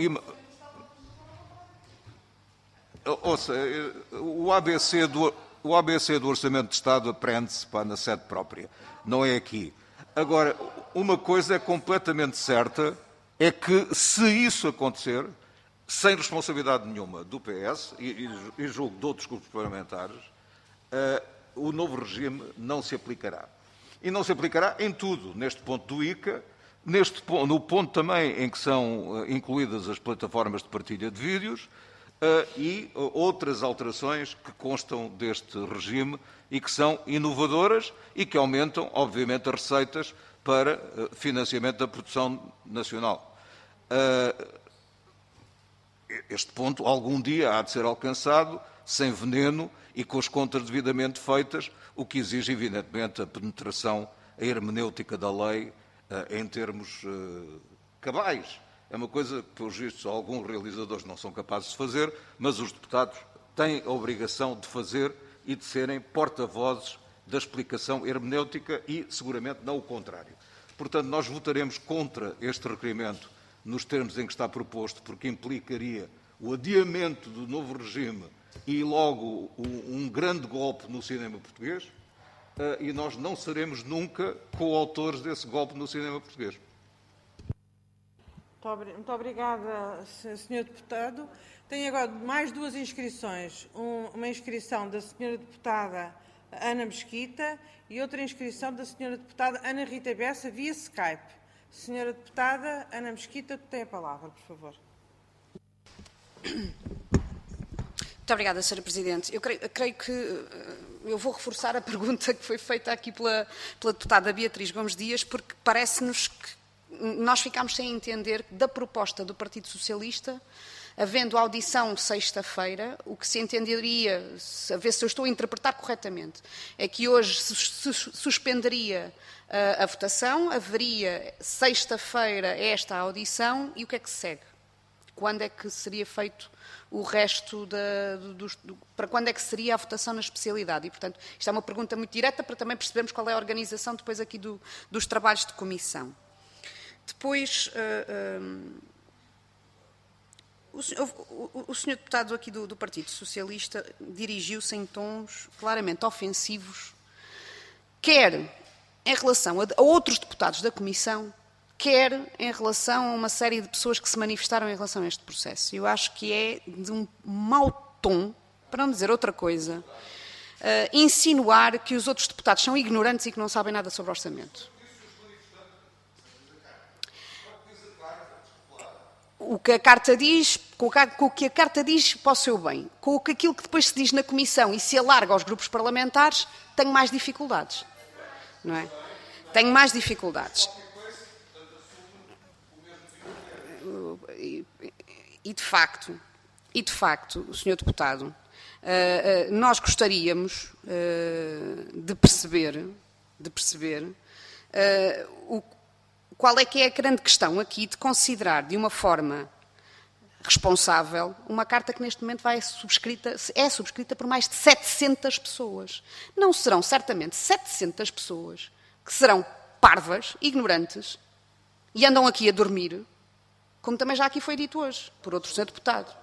Ouça, o A B C do, o A B C do Orçamento de Estado aprende-se na sede própria, não é aqui. Agora, uma coisa é completamente certa, é que se isso acontecer, sem responsabilidade nenhuma do P S e, e julgo de outros grupos parlamentares, uh, o novo regime não se aplicará. E não se aplicará em tudo, neste ponto do I C A, neste, no ponto também em que são uh, incluídas as plataformas de partilha de vídeos, Uh, e uh, outras alterações que constam deste regime e que são inovadoras e que aumentam, obviamente, as receitas para uh, financiamento da produção nacional. Uh, este ponto, algum dia, há de ser alcançado, sem veneno e com as contas devidamente feitas, o que exige, evidentemente, a penetração, a hermenêutica da lei uh, em termos uh, cabais. É uma coisa que, pelos vistos, alguns realizadores não são capazes de fazer, mas os deputados têm a obrigação de fazer e de serem porta-vozes da explicação hermenêutica e, seguramente, não o contrário. Portanto, nós votaremos contra este requerimento nos termos em que está proposto, porque implicaria o adiamento do novo regime e, logo, um grande golpe no cinema português, e nós não seremos nunca coautores desse golpe no cinema português. Muito obrigada, senhor Deputado. Tenho agora mais duas inscrições. Um, uma inscrição da senhora Deputada Ana Mesquita e outra inscrição da senhora Deputada Ana Rita Bessa via Skype. Senhora Deputada Ana Mesquita, tem a palavra, por favor. Muito obrigada, senhora Presidente. Eu creio, eu creio que eu vou reforçar a pergunta que foi feita aqui pela, pela deputada Beatriz Gomes Dias, porque parece-nos que nós ficámos sem entender da proposta do Partido Socialista, havendo audição sexta-feira, o que se entenderia, a ver se eu estou a interpretar corretamente, é que hoje se suspenderia a, a votação, haveria sexta-feira esta audição e o que é que segue? Quando é que seria feito o resto da, do, do, para quando é que seria a votação na especialidade? E, portanto, isto é uma pergunta muito direta para também percebermos qual é a organização depois aqui do, dos trabalhos de comissão. Depois, uh, um, o, o, o senhor deputado aqui do, do Partido Socialista dirigiu-se em tons claramente ofensivos, quer em relação a, a outros deputados da Comissão, quer em relação a uma série de pessoas que se manifestaram em relação a este processo. Eu acho que é de um mau tom, para não dizer outra coisa, uh, insinuar que os outros deputados são ignorantes e que não sabem nada sobre o orçamento. O que a Carta diz, com o que a Carta diz para o seu bem, com aquilo que depois se diz na Comissão e se alarga aos grupos parlamentares, tenho mais dificuldades. Não é? Tenho mais dificuldades. E, e, de facto, e de facto, senhor Deputado, uh, uh, nós gostaríamos uh, de perceber, de perceber uh, o qual é que é a grande questão aqui de considerar de uma forma responsável uma carta que neste momento vai subscrita, é subscrita por mais de setecentas pessoas. Não serão certamente setecentas pessoas que serão parvas, ignorantes e andam aqui a dormir, como também já aqui foi dito hoje, por outro senhor deputado.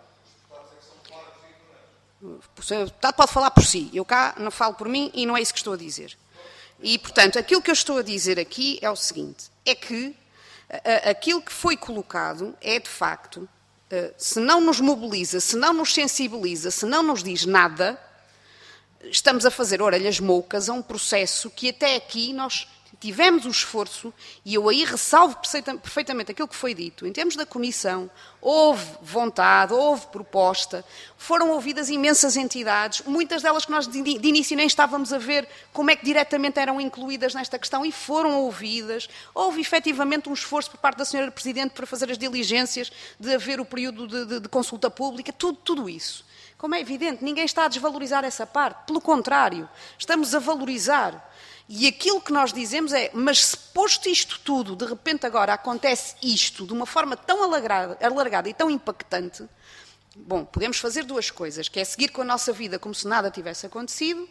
O senhor deputado pode falar por si, eu cá não falo por mim e não é isso que estou a dizer. E, portanto, aquilo que eu estou a dizer aqui é o seguinte, é que a, aquilo que foi colocado é, de facto, se não nos mobiliza, se não nos sensibiliza, se não nos diz nada, estamos a fazer orelhas moucas a um processo que até aqui nós tivemos o esforço, e eu aí ressalvo perfeitamente aquilo que foi dito, em termos da Comissão, houve vontade, houve proposta, foram ouvidas imensas entidades, muitas delas que nós de início nem estávamos a ver como é que diretamente eram incluídas nesta questão e foram ouvidas, houve efetivamente um esforço por parte da senhora Presidente para fazer as diligências de haver o período de, de, de consulta pública, tudo, tudo isso. Como é evidente, ninguém está a desvalorizar essa parte. Pelo contrário, estamos a valorizar. E aquilo que nós dizemos é, mas se posto isto tudo, de repente agora acontece isto de uma forma tão alargada, alargada e tão impactante, bom, podemos fazer duas coisas, que é seguir com a nossa vida como se nada tivesse acontecido,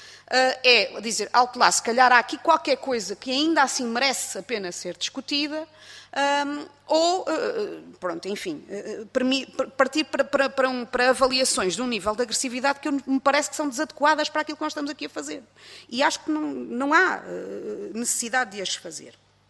é dizer, alto lá, se calhar há aqui qualquer coisa que ainda assim merece a pena ser discutida, um, ou, uh, pronto, enfim, uh, partir para, para, para, um, para avaliações de um nível de agressividade que me parece que são desadequadas para aquilo que nós estamos aqui a fazer. E acho que não, não há uh, necessidade de as fazer.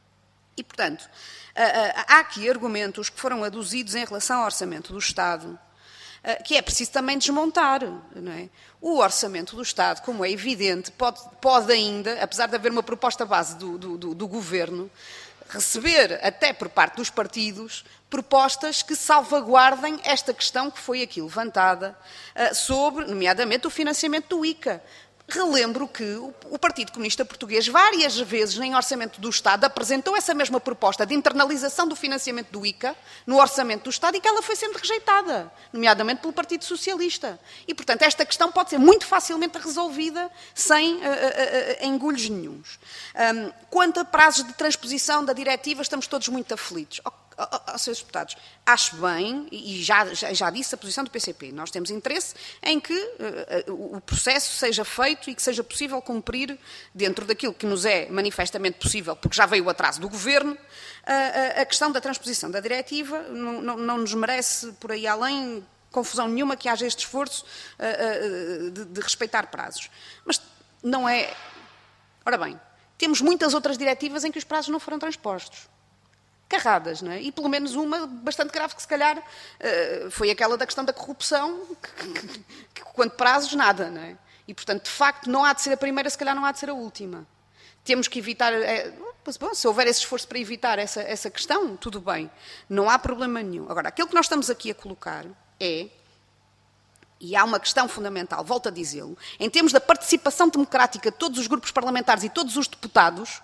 E, portanto, uh, uh, há aqui argumentos que foram aduzidos em relação ao orçamento do Estado, que é preciso também desmontar. Não é? O orçamento do Estado, como é evidente, pode, pode ainda, apesar de haver uma proposta base do, do, do, do Governo, receber, até por parte dos partidos, propostas que salvaguardem esta questão que foi aqui levantada sobre, nomeadamente, o financiamento do I C A. Relembro que o Partido Comunista Português várias vezes em orçamento do Estado apresentou essa mesma proposta de internalização do financiamento do I C A no orçamento do Estado e que ela foi sendo rejeitada, nomeadamente pelo Partido Socialista. E, portanto, esta questão pode ser muito facilmente resolvida sem uh, uh, uh, engulhos nenhuns. Um, quanto a prazos de transposição da diretiva, estamos todos muito aflitos. Aos senhores deputados, acho bem, e já, já, já disse a posição do P C P, nós temos interesse em que uh, o processo seja feito e que seja possível cumprir, dentro daquilo que nos é manifestamente possível, porque já veio o atraso do Governo, uh, a, a questão da transposição da diretiva não, não, não nos merece, por aí além, confusão nenhuma que haja este esforço uh, uh, de, de respeitar prazos. Mas não é... Ora bem, temos muitas outras diretivas em que os prazos não foram transpostos. Carradas, não é? E pelo menos uma bastante grave que se calhar uh, foi aquela da questão da corrupção, que, que, que quanto prazos, nada, não é? E, portanto, de facto, não há de ser a primeira, se calhar não há de ser a última. Temos que evitar, é, bom, se houver esse esforço para evitar essa, essa questão, tudo bem, não há problema nenhum. Agora, aquilo que nós estamos aqui a colocar é, e há uma questão fundamental, volto a dizê-lo, em termos da participação democrática de todos os grupos parlamentares e todos os deputados,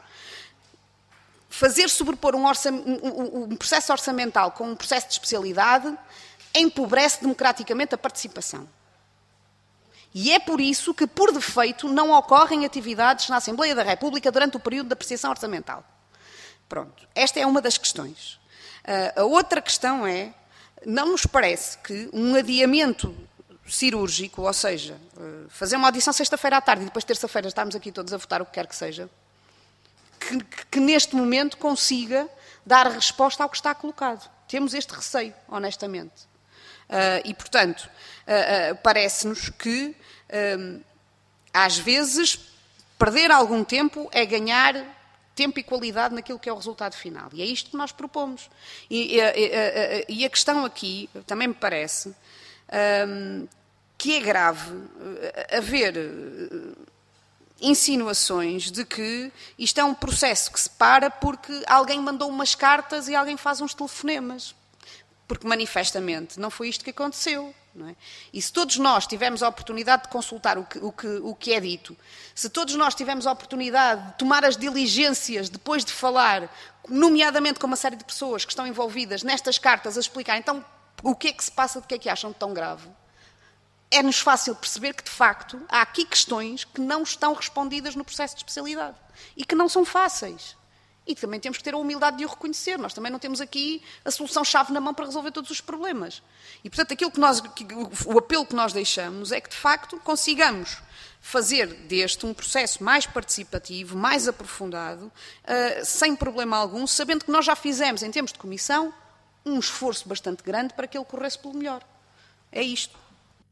fazer sobrepor um, orçam, um, um processo orçamental com um processo de especialidade empobrece democraticamente a participação. E é por isso que, por defeito, não ocorrem atividades na Assembleia da República durante o período de apreciação orçamental. Pronto, esta é uma das questões. Uh, a outra questão é, não nos parece que um adiamento cirúrgico, ou seja, uh, fazer uma audição sexta-feira à tarde e depois terça-feira estarmos aqui todos a votar o que quer que seja, Que, que neste momento consiga dar resposta ao que está colocado. Temos este receio, honestamente. Uh, e, portanto, uh, uh, parece-nos que, uh, às vezes, perder algum tempo é ganhar tempo e qualidade naquilo que é o resultado final. E é isto que nós propomos. E, e, e, e a questão aqui, também me parece, uh, que é grave uh, haver... Uh, insinuações de que isto é um processo que se para porque alguém mandou umas cartas e alguém faz uns telefonemas. Porque, manifestamente, não foi isto que aconteceu. Não é? E se todos nós tivermos a oportunidade de consultar o que, o, que, o que é dito, se todos nós tivermos a oportunidade de tomar as diligências depois de falar, nomeadamente com uma série de pessoas que estão envolvidas nestas cartas a explicar então o que é que se passa, do que é que acham de tão grave, é-nos fácil perceber que, de facto, há aqui questões que não estão respondidas no processo de especialidade e que não são fáceis. E também temos que ter a humildade de o reconhecer. Nós também não temos aqui a solução-chave na mão para resolver todos os problemas. E, portanto, aquilo que nós, o apelo que nós deixamos é que, de facto, consigamos fazer deste um processo mais participativo, mais aprofundado, uh, sem problema algum, sabendo que nós já fizemos, em termos de comissão, um esforço bastante grande para que ele corresse pelo melhor. É isto.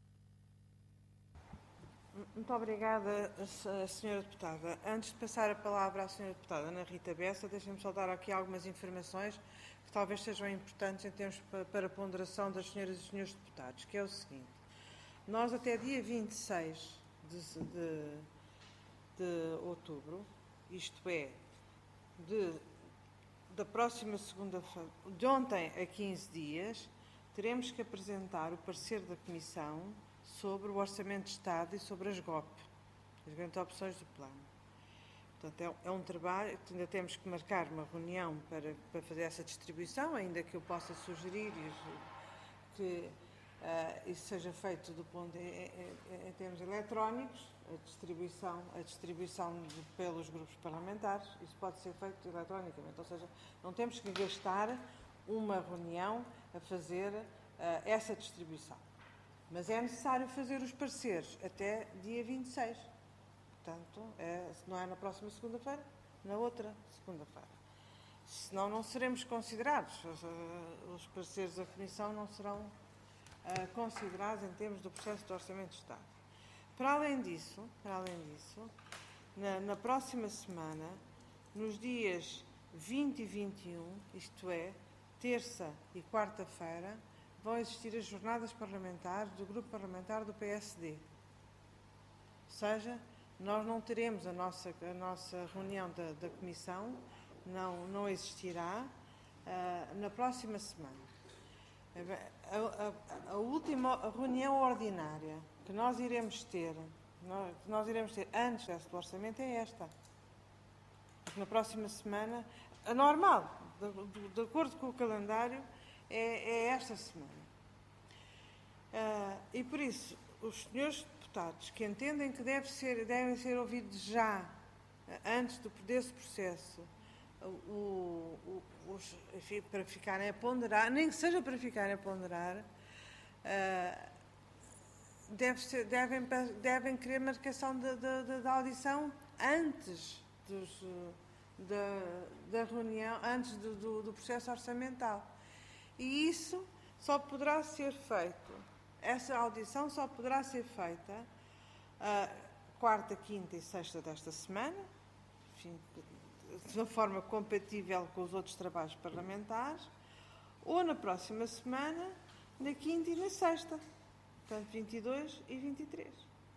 Muito obrigada, senhora Deputada. Antes de passar a palavra à senhora Deputada Ana Rita Bessa, deixem-me só dar aqui algumas informações que talvez sejam importantes em termos para a ponderação das senhoras e senhores deputados, que é o seguinte. Nós, até dia vinte e seis de, de, de outubro, isto é, de, da próxima segunda-feira, de ontem a quinze dias, teremos que apresentar o parecer da Comissão sobre o Orçamento de Estado e sobre as G O P, as grandes opções do plano. Portanto, é um trabalho, ainda temos que marcar uma reunião para, para fazer essa distribuição, ainda que eu possa sugerir que uh, isso seja feito do ponto de, em, em termos eletrónicos, a distribuição, a distribuição de, pelos grupos parlamentares, isso pode ser feito eletronicamente, ou seja, não temos que gastar uma reunião a fazer uh, essa distribuição. Mas é necessário fazer os pareceres até dia vinte e seis. Portanto, é, se não é na próxima segunda-feira, na outra segunda-feira. Senão não seremos considerados, os, os pareceres da Comissão não serão uh, considerados em termos do processo de Orçamento de Estado. Para além disso, para além disso na, na próxima semana, nos dias vinte e vinte e um, isto é, terça e quarta-feira, vão existir as jornadas parlamentares do Grupo Parlamentar do P S D. Ou seja, nós não teremos a nossa, a nossa reunião da, da Comissão, não, não existirá uh, na próxima semana. A, a, a última reunião ordinária que nós iremos ter, nós, que nós iremos ter antes do orçamento é esta. Porque na próxima semana, a normal, de, de, de acordo com o calendário, é, é esta semana. Uh, e por isso, os senhores deputados que entendem que deve ser, devem ser ouvidos já, antes do, desse processo, o, o, os, enfim, para ficarem a ponderar, nem que seja para ficarem a ponderar, uh, deve ser, devem, devem querer marcação da, da, da audição antes dos, da, da reunião, antes do, do, do processo orçamental. E isso só poderá ser feito, essa audição só poderá ser feita uh, quarta, quinta e sexta desta semana, enfim, de uma forma compatível com os outros trabalhos parlamentares, ou na próxima semana, na quinta e na sexta, portanto, vinte e dois e vinte e três.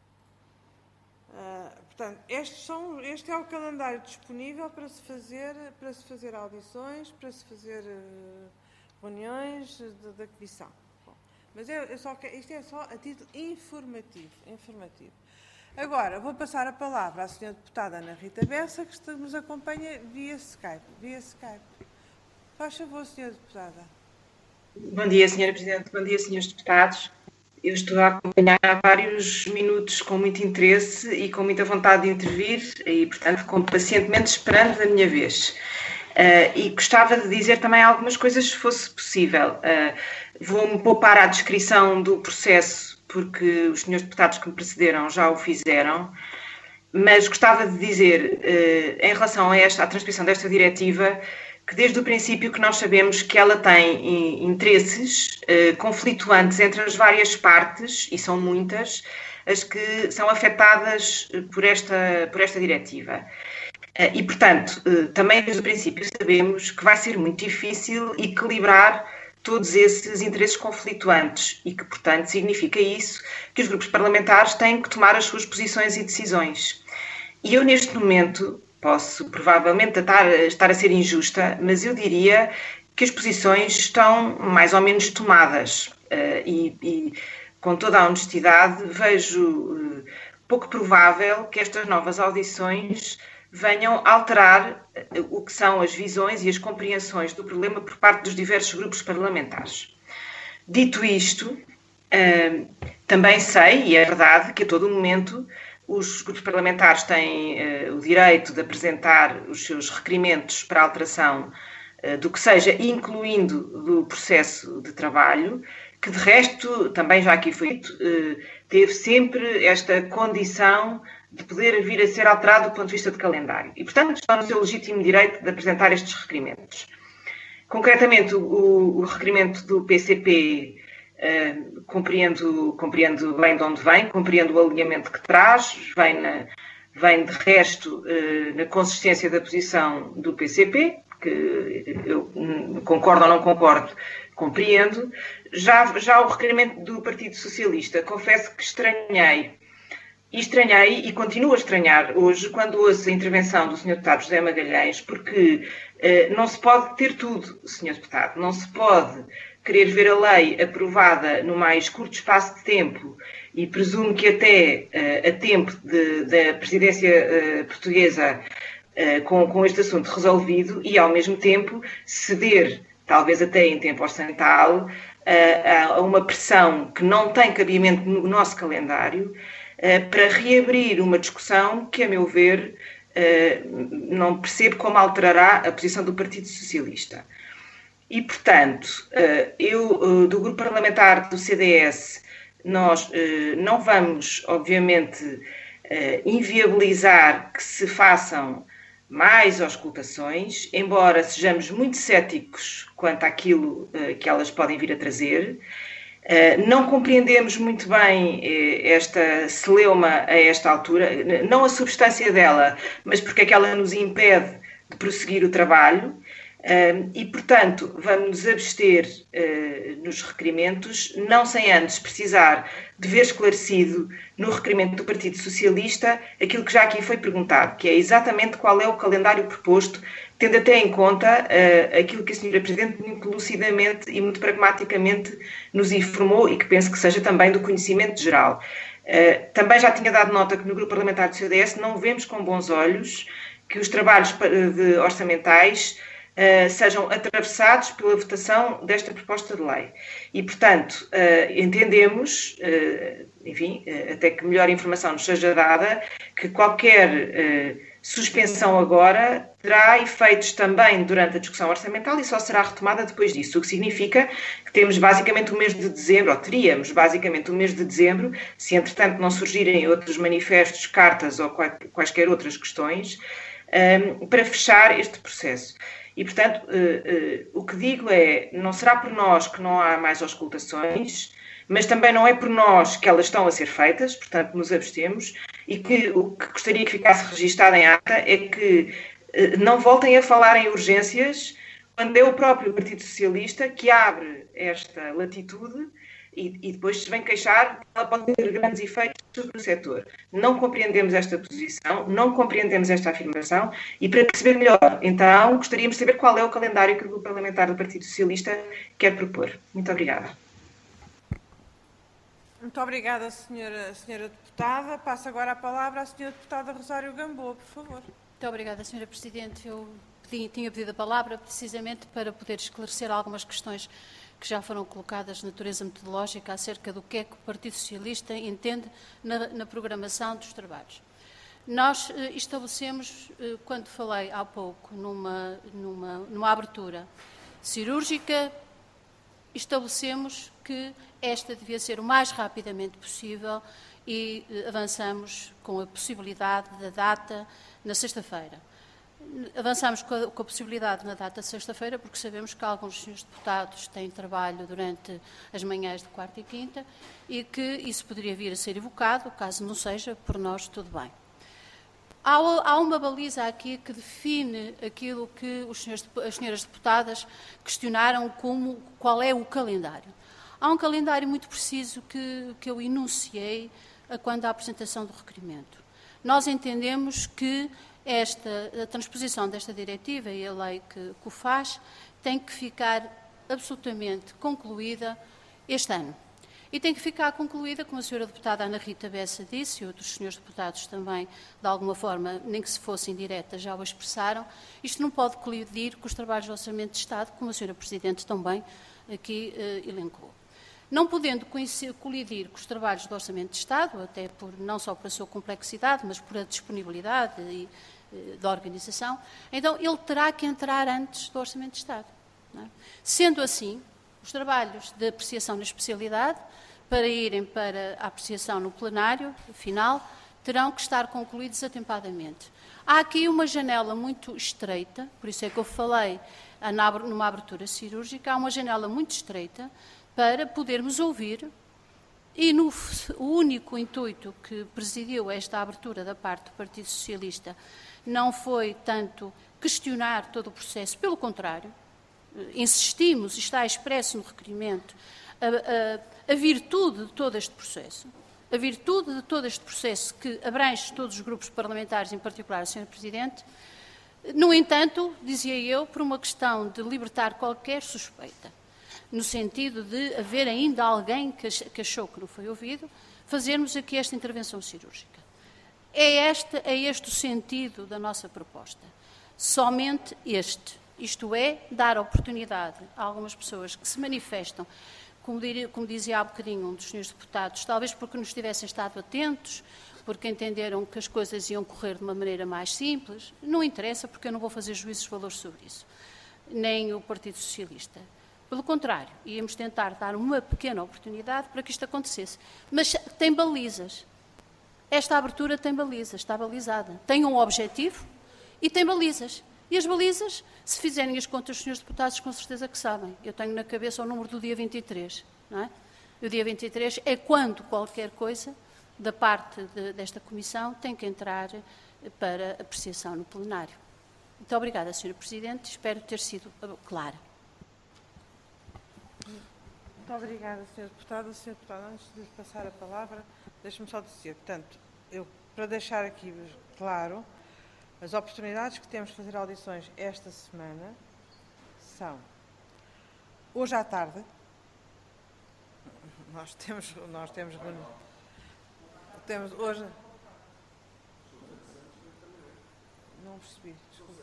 Uh, portanto, estes são, este é o calendário disponível para se fazer, para se fazer audições, para se fazer uh, reuniões da Comissão. Bom, mas eu, eu só, isto é só a título informativo, informativo. Agora, vou passar a palavra à senhora deputada Ana Rita Bessa, que nos acompanha via Skype. Via Skype. Faz favor, senhora deputada. Bom dia, senhora Presidente. Bom dia, senhores deputados. Eu estou a acompanhar há vários minutos com muito interesse e com muita vontade de intervir e, portanto, com, pacientemente esperando a minha vez. Uh, e gostava de dizer também algumas coisas, se fosse possível. Uh, Vou-me poupar à descrição do processo, porque os senhores deputados que me precederam já o fizeram, mas gostava de dizer, uh, em relação a esta, à transposição desta diretiva, que desde o princípio que nós sabemos que ela tem interesses uh, conflituantes entre as várias partes, e são muitas, as que são afetadas por esta, por esta diretiva. Uh, e, portanto, uh, também desde o princípio sabemos que vai ser muito difícil equilibrar todos esses interesses conflituantes e que, portanto, significa isso que os grupos parlamentares têm que tomar as suas posições e decisões. E eu, neste momento, posso provavelmente estar, estar a ser injusta, mas eu diria que as posições estão mais ou menos tomadas uh, e, e, com toda a honestidade, vejo uh, pouco provável que estas novas audições venham alterar o que são as visões e as compreensões do problema por parte dos diversos grupos parlamentares. Dito isto, também sei, e é verdade, que a todo momento os grupos parlamentares têm o direito de apresentar os seus requerimentos para alteração do que seja, incluindo do processo de trabalho, que de resto, também já aqui foi dito, teve sempre esta condição de poder vir a ser alterado do ponto de vista de calendário. E, portanto, está no seu legítimo direito de apresentar estes requerimentos. Concretamente, o, o requerimento do P C P uh, compreendo, compreendo bem de onde vem, compreendo o alinhamento que traz, vem, na, vem de resto uh, na consistência da posição do P C P, que eu concordo ou não concordo, compreendo. Já, já o requerimento do Partido Socialista, confesso que estranhei, E estranhei e continuo a estranhar hoje quando ouço a intervenção do senhor Deputado José Magalhães, porque uh, não se pode ter tudo, senhor Deputado. Não se pode querer ver a lei aprovada no mais curto espaço de tempo e presumo que até uh, a tempo de, da presidência uh, portuguesa uh, com, com este assunto resolvido e, ao mesmo tempo, ceder, talvez até em tempo orçamental, a uma pressão que não tem cabimento no nosso calendário, para reabrir uma discussão que, a meu ver, não percebo como alterará a posição do Partido Socialista. E, portanto, eu, do grupo parlamentar do C D S, nós não vamos, obviamente, inviabilizar que se façam mais auscultações, embora sejamos muito céticos quanto àquilo que elas podem vir a trazer. Não compreendemos muito bem esta celeuma a esta altura, não a substância dela, mas porque é que ela nos impede de prosseguir o trabalho. E, portanto, vamos nos abster nos requerimentos, não sem antes precisar de ver esclarecido no requerimento do Partido Socialista aquilo que já aqui foi perguntado, que é exatamente qual é o calendário proposto, tendo até em conta aquilo que a senhora Presidente muito lucidamente e muito pragmaticamente nos informou e que penso que seja também do conhecimento geral. Também já tinha dado nota que no grupo parlamentar do C D S não vemos com bons olhos que os trabalhos de orçamentais Uh, sejam atravessados pela votação desta proposta de lei. E, portanto, uh, entendemos, uh, enfim, uh, até que melhor informação nos seja dada, que qualquer uh, suspensão agora terá efeitos também durante a discussão orçamental e só será retomada depois disso, o que significa que temos basicamente o mês de dezembro, ou teríamos basicamente o mês de dezembro, se entretanto não surgirem outros manifestos, cartas ou quaisquer outras questões, um, para fechar este processo. E, portanto, uh, uh, o que digo é, não será por nós que não há mais auscultações, mas também não é por nós que elas estão a ser feitas, portanto, nos abstemos, e que o que gostaria que ficasse registado em ata é que uh, não voltem a falar em urgências quando é o próprio Partido Socialista que abre esta latitude e, e depois se vem queixar, ela pode ter grandes efeitos sobre o setor. Não compreendemos esta posição, não compreendemos esta afirmação e, para perceber melhor, então, gostaríamos de saber qual é o calendário que o Grupo Parlamentar do Partido Socialista quer propor. Muito obrigada. Muito obrigada, senhora, senhora Deputada. Passo agora a palavra à senhora Deputada Rosário Gamboa, por favor. Muito obrigada, senhora Presidente. Eu pedi, tinha pedido a palavra precisamente para poder esclarecer algumas questões que já foram colocadas de natureza metodológica acerca do que é que o Partido Socialista entende na, na programação dos trabalhos. Nós eh, estabelecemos, eh, quando falei há pouco numa, numa, numa abertura cirúrgica, estabelecemos que esta devia ser o mais rapidamente possível e eh, avançamos com a possibilidade da data na sexta-feira. Avançamos com a, com a possibilidade na data de sexta-feira porque sabemos que alguns dos senhores deputados têm trabalho durante as manhãs de quarta e quinta e que isso poderia vir a ser evocado, caso não seja, por nós tudo bem. Há, há uma baliza aqui que define aquilo que os senhores, as senhoras deputadas questionaram como qual é o calendário. Há um calendário muito preciso que, que eu enunciei a quando a apresentação do requerimento. Nós entendemos que esta, a transposição desta diretiva e a lei que, que o faz tem que ficar absolutamente concluída este ano. E tem que ficar concluída, como a senhora deputada Ana Rita Bessa disse, e outros senhores deputados também, de alguma forma, nem que se fosse indireta, já o expressaram, isto não pode colidir com os trabalhos de orçamento de Estado, como a senhora Presidente também aqui eh, elencou. Não podendo colidir com os trabalhos do Orçamento de Estado, até por, não só por a sua complexidade, mas por a disponibilidade e, e, da organização, então ele terá que entrar antes do Orçamento de Estado. Não é? Sendo assim, os trabalhos de apreciação na especialidade, para irem para a apreciação no plenário final, terão que estar concluídos atempadamente. Há aqui uma janela muito estreita, por isso é que eu falei numa abertura cirúrgica, há uma janela muito estreita para podermos ouvir, e no, o único intuito que presidiu esta abertura da parte do Partido Socialista não foi tanto questionar todo o processo, pelo contrário, insistimos, está expresso no requerimento, a, a, a virtude de todo este processo, a virtude de todo este processo que abrange todos os grupos parlamentares, em particular a senhora Presidente. No entanto, dizia eu, por uma questão de libertar qualquer suspeita, no sentido de haver ainda alguém que achou que não foi ouvido, fazermos aqui esta intervenção cirúrgica. É este, é este o sentido da nossa proposta. Somente este. Isto é, dar oportunidade a algumas pessoas que se manifestam como, diria, como dizia há bocadinho um dos senhores deputados, talvez porque nos tivessem estado atentos, porque entenderam que as coisas iam correr de uma maneira mais simples. Não interessa, porque eu não vou fazer juízos de valor sobre isso, nem o Partido Socialista. Pelo contrário, íamos tentar dar uma pequena oportunidade para que isto acontecesse. Mas tem balizas. Esta abertura tem balizas, está balizada. Tem um objetivo e tem balizas. E as balizas, se fizerem as contas, os senhores deputados com certeza que sabem. Eu tenho na cabeça o número do dia vinte e três. Não é? O dia vinte e três é quando qualquer coisa da parte de, desta Comissão tem que entrar para apreciação no plenário. Muito obrigada, senhora Presidente. Espero ter sido clara. Muito obrigada, senhor Deputado. senhor Deputado, antes de lhe passar a palavra, deixe-me só dizer, portanto, eu, para deixar aqui claro, as oportunidades que temos de fazer audições esta semana são, hoje à tarde, nós temos, nós temos, temos hoje, não percebi, desculpa.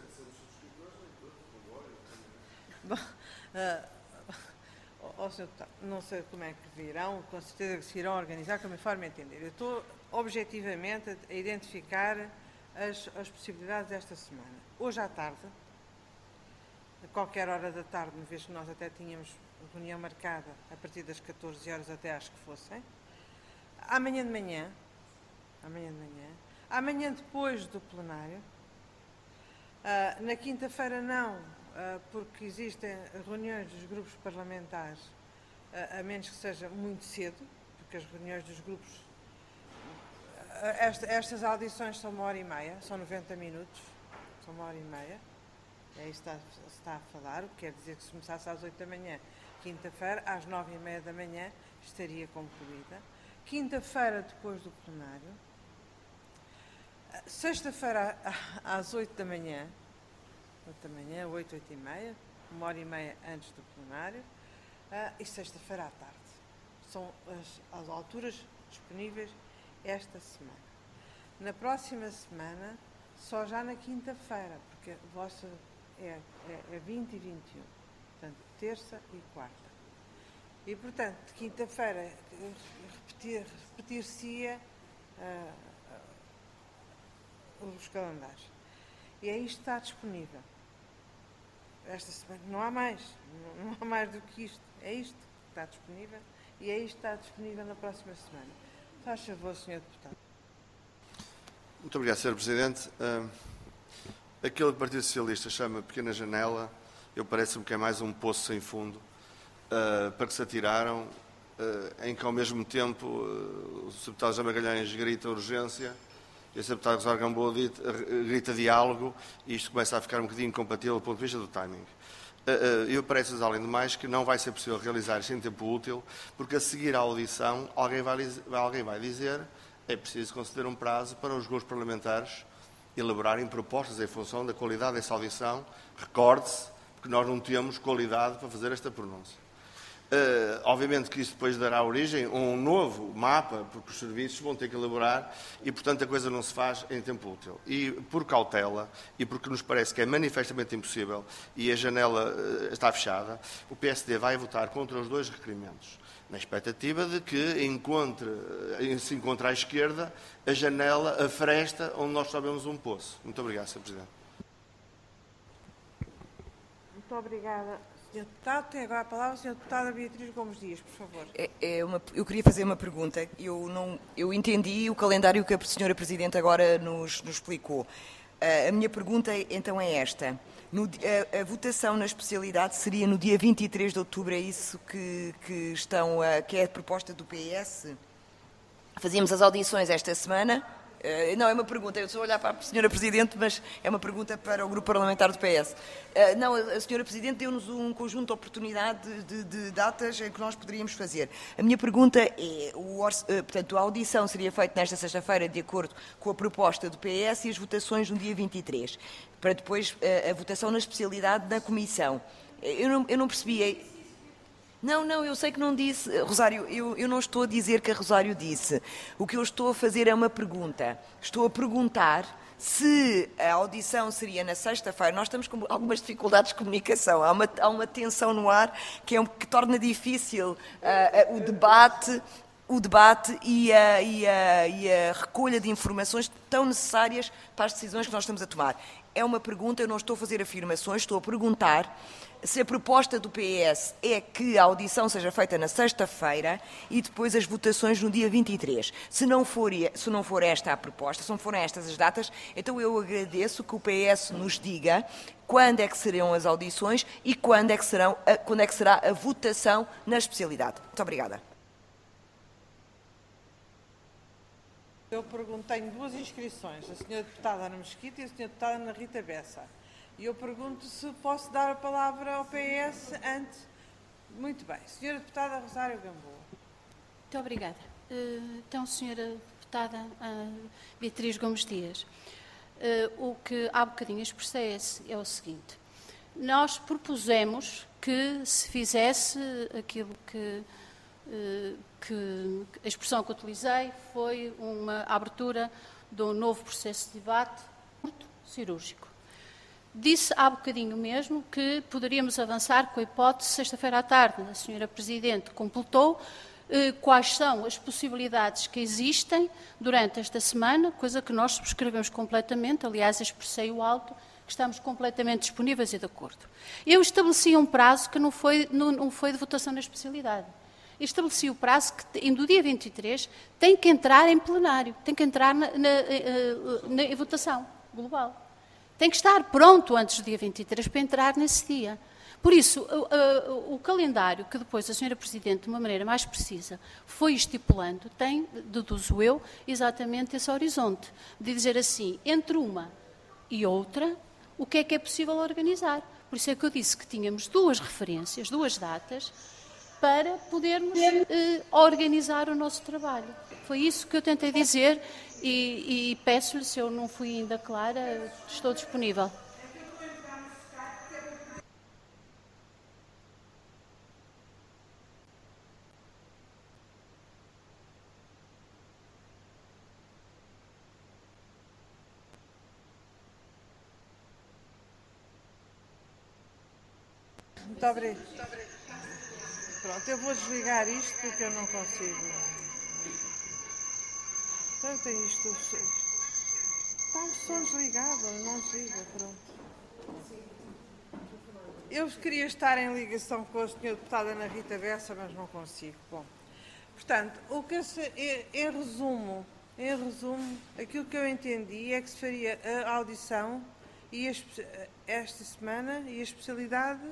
Bom, uh, Oh, senhor Deputado, não sei como é que virão, com certeza que se irão organizar, como forma de entender. Eu estou objetivamente a identificar as, as possibilidades desta semana. Hoje à tarde, a qualquer hora da tarde, uma vez que nós até tínhamos reunião marcada a partir das catorze horas até acho que fossem, amanhã de manhã, amanhã de manhã, amanhã depois do plenário, uh, na quinta-feira não, porque existem reuniões dos grupos parlamentares, a menos que seja muito cedo, porque as reuniões dos grupos, esta, estas audições são uma hora e meia, são noventa minutos, são uma hora e meia, é isso que está, está a falar, o que quer dizer que se começasse às oito da manhã, quinta-feira, às nove e meia da manhã, estaria concluída. Quinta-feira, depois do plenário, sexta-feira, às oito da manhã, da manhã, oito, oito e meia, uma hora e meia antes do plenário, uh, e sexta-feira à tarde. São as, as alturas disponíveis esta semana. Na próxima semana, só já na quinta-feira, porque a vossa é, é, é vinte e vinte e um, portanto, terça e quarta. E, portanto, de quinta-feira, repetir, repetir-se-ia uh, uh, os calendários. E é isto que está disponível. Esta semana não há mais, não, não há mais do que isto. É isto que está disponível e é isto que está disponível na próxima semana. Faz favor, senhor Deputado. Muito obrigado, senhor Presidente. Uh, aquilo que o Partido Socialista chama pequena janela, eu parece-me que é mais um poço sem fundo uh, para que se atiraram, uh, em que ao mesmo tempo uh, o senhor Deputado José Magalhães grita urgência, e o senhor Deputado Rosário Gamboa grita diálogo, e isto começa a ficar um bocadinho incompatível do ponto de vista do timing. Eu parece-lhes, além de mais, que não vai ser possível realizar isto em tempo útil, porque a seguir à audição, alguém vai, alguém vai dizer é preciso conceder um prazo para os grupos parlamentares elaborarem propostas em função da qualidade dessa audição. Recorde-se que nós não temos qualidade para fazer esta pronúncia. Uh, obviamente que isso depois dará origem a um novo mapa, porque os serviços vão ter que elaborar e, portanto, a coisa não se faz em tempo útil. E, por cautela, e porque nos parece que é manifestamente impossível e a janela uh, está fechada, o P S D vai votar contra os dois requerimentos, na expectativa de que encontre, uh, se encontre à esquerda a janela, a fresta, onde nós sabemos um poço. Muito obrigado, senhor Presidente. Muito obrigada. senhor Deputado, tem agora a palavra a senhora Deputada Beatriz Gomes Dias, por favor. É, é uma, eu queria fazer uma pergunta. Eu, não, eu entendi o calendário que a senhora Presidente agora nos, nos explicou. Uh, a minha pergunta, então, é esta. No, a, a votação na especialidade seria no dia vinte e três de outubro, é isso que, que, estão, uh, que é a proposta do P S? Fazíamos as audições esta semana. Uh, não, é uma pergunta, eu estou a olhar para a senhora Presidente, mas é uma pergunta para o Grupo Parlamentar do P S. Uh, não, a senhora Presidente deu-nos um conjunto de oportunidades de, de, de datas em que nós poderíamos fazer. A minha pergunta é, o, uh, portanto, a audição seria feita nesta sexta-feira de acordo com a proposta do P S e as votações no dia vinte e três, para depois uh, a votação na especialidade da Comissão. Eu não, eu não percebi... Não, não, eu sei que não disse, Rosário, eu, eu não estou a dizer que a Rosário disse. O que eu estou a fazer é uma pergunta. Estou a perguntar se a audição seria na sexta-feira, nós estamos com algumas dificuldades de comunicação, há uma, há uma tensão no ar que, é um, que torna difícil uh, uh, o debate, o debate e a, e, a, e a recolha de informações tão necessárias para as decisões que nós estamos a tomar. É uma pergunta, eu não estou a fazer afirmações, estou a perguntar se a proposta do P S é que a audição seja feita na sexta-feira e depois as votações no dia vinte e três. Se não for, se não for esta a proposta, se não forem estas as datas, então eu agradeço que o P S nos diga quando é que serão as audições e quando é que, serão, quando é que será a votação na especialidade. Muito obrigada. Eu perguntei em duas inscrições, a senhora deputada Ana Mesquita e a senhora deputada Ana Rita Bessa. E eu pergunto se posso dar a palavra ao P S antes. Muito bem. Senhora deputada Rosário Gamboa. Muito obrigada. Então, senhora deputada Beatriz Gomes Dias, o que há bocadinho expressei é o seguinte. Nós propusemos que se fizesse aquilo que... que a expressão que utilizei foi uma abertura de um novo processo de debate curto, cirúrgico. Disse há bocadinho mesmo que poderíamos avançar com a hipótese sexta-feira à tarde. A senhora Presidente completou eh, quais são as possibilidades que existem durante esta semana, coisa que nós subscrevemos completamente, aliás, expressei o alto, que estamos completamente disponíveis e de acordo. Eu estabeleci um prazo que não foi, não, não foi de votação na especialidade. Estabeleci o prazo que, do dia vinte e três, tem que entrar em plenário, tem que entrar na, na, na, na votação global. Tem que estar pronto antes do dia vinte e três para entrar nesse dia. Por isso, o, o, o calendário que depois a senhora Presidente, de uma maneira mais precisa, foi estipulando, tem, deduzo eu, exatamente esse horizonte, de dizer assim, entre uma e outra, o que é que é possível organizar. Por isso é que eu disse que tínhamos duas referências, duas datas, para podermos eh, organizar o nosso trabalho. Foi isso que eu tentei dizer e, e peço-lhe, se eu não fui ainda clara, estou disponível. Muito obrigada. Pronto, eu vou desligar isto porque eu não consigo. Então eu tenho isto. Está o som desligado, não desliga, pronto. Eu queria estar em ligação com a senhora deputada Ana Rita Bessa, mas não consigo. Bom, portanto, o que se, em resumo, em resumo, aquilo que eu entendi é que se faria a audição e a, esta semana e a especialidade.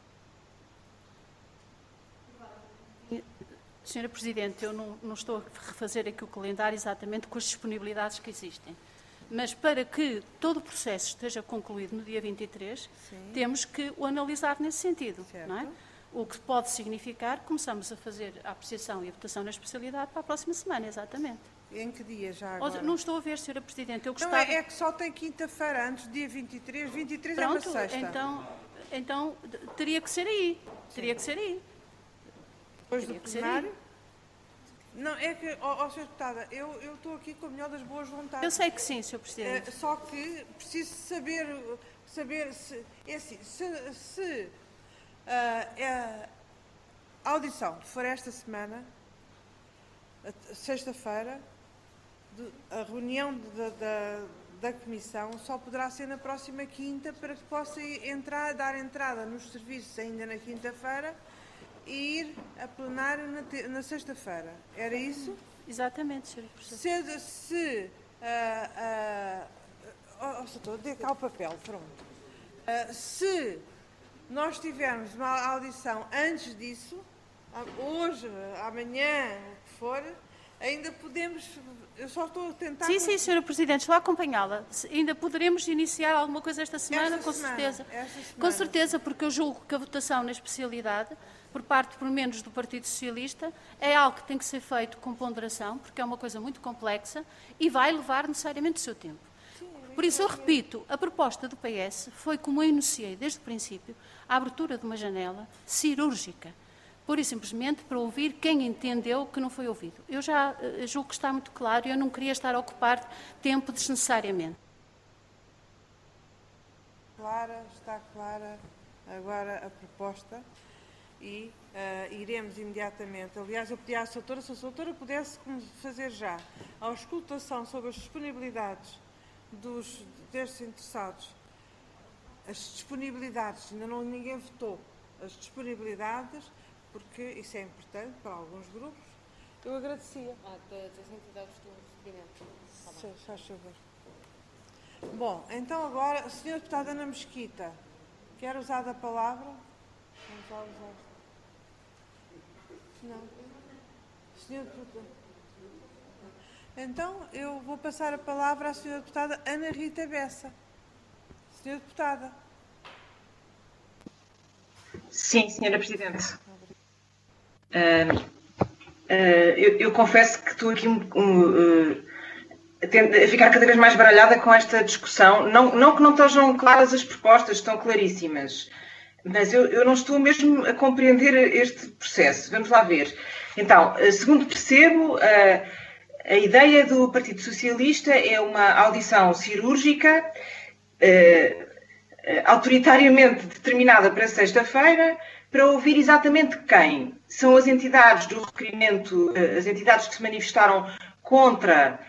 senhora Presidente, eu não, não estou a refazer aqui o calendário exatamente com as disponibilidades que existem, mas para que todo o processo esteja concluído no dia vinte e três, sim, temos que o analisar nesse sentido, não é? O que pode significar, começamos a fazer a apreciação e a votação na especialidade para a próxima semana, exatamente. Em que dia já agora? Não estou a ver, senhora Presidente, eu gostava... Não, é, é que só tem quinta-feira, antes do dia vinte e três, vinte e três Pronto, é uma sexta. Então, então, teria que ser aí, teria que ser aí. Depois do plenário? Não, é que, ó, ó senhora Deputada, eu, eu estou aqui com a melhor das boas vontades. Eu sei que sim, senhor Presidente. É, só que preciso saber, saber se, é assim, se, se uh, é, a audição for esta semana, sexta-feira, a reunião da, da, da Comissão só poderá ser na próxima quinta para que possa entrar, dar entrada nos serviços ainda na quinta-feira e ir a plenário na, na sexta-feira. Era isso? Exatamente, senhora Presidente. Se, se uh, uh, oh, oh, dê cá o papel, pronto. Uh, se nós tivermos uma audição antes disso, hoje, amanhã, o que for, ainda podemos... Eu só estou a tentar... Sim, sim, senhora Presidente, estou a acompanhá-la. Ainda poderemos iniciar alguma coisa esta semana, esta com semana, certeza. Esta semana. Com certeza, porque eu julgo que a votação na especialidade, por parte, por menos, do Partido Socialista, é algo que tem que ser feito com ponderação, porque é uma coisa muito complexa e vai levar necessariamente o seu tempo. Por isso, eu repito, a proposta do P S foi, como eu enunciei desde o princípio, a abertura de uma janela cirúrgica, pura e simplesmente para ouvir quem entendeu que não foi ouvido. Eu já uh, julgo que está muito claro e eu não queria estar a ocupar tempo desnecessariamente. clara, está clara agora a proposta e uh, iremos imediatamente. Aliás, eu pedi à Soutora, se a Soutora pudesse fazer já a auscultação sobre as disponibilidades dos, destes interessados, as disponibilidades, ainda não ninguém votou, as disponibilidades, porque isso é importante para alguns grupos, eu agradecia. Ah, das entidades do requerimento. Sim, faz favor. Bom, então agora, a senhora deputada Ana Mesquita, quer usar a palavra? Vamos lá usar. Não. Senhora deputada. Então, eu vou passar a palavra à senhora deputada Ana Rita Bessa. Senhora deputada. Sim, senhora Presidente. Uh, uh, eu, eu confesso que estou aqui um, um, uh, a ficar cada vez mais baralhada com esta discussão. Não, não que não estejam claras as propostas, estão claríssimas. Mas eu, eu não estou mesmo a compreender este processo. Vamos lá ver. Então, segundo percebo, a, a ideia do Partido Socialista é uma audição cirúrgica, uh, autoritariamente determinada para sexta-feira, para ouvir exatamente quem? São as entidades do requerimento, as entidades que se manifestaram contra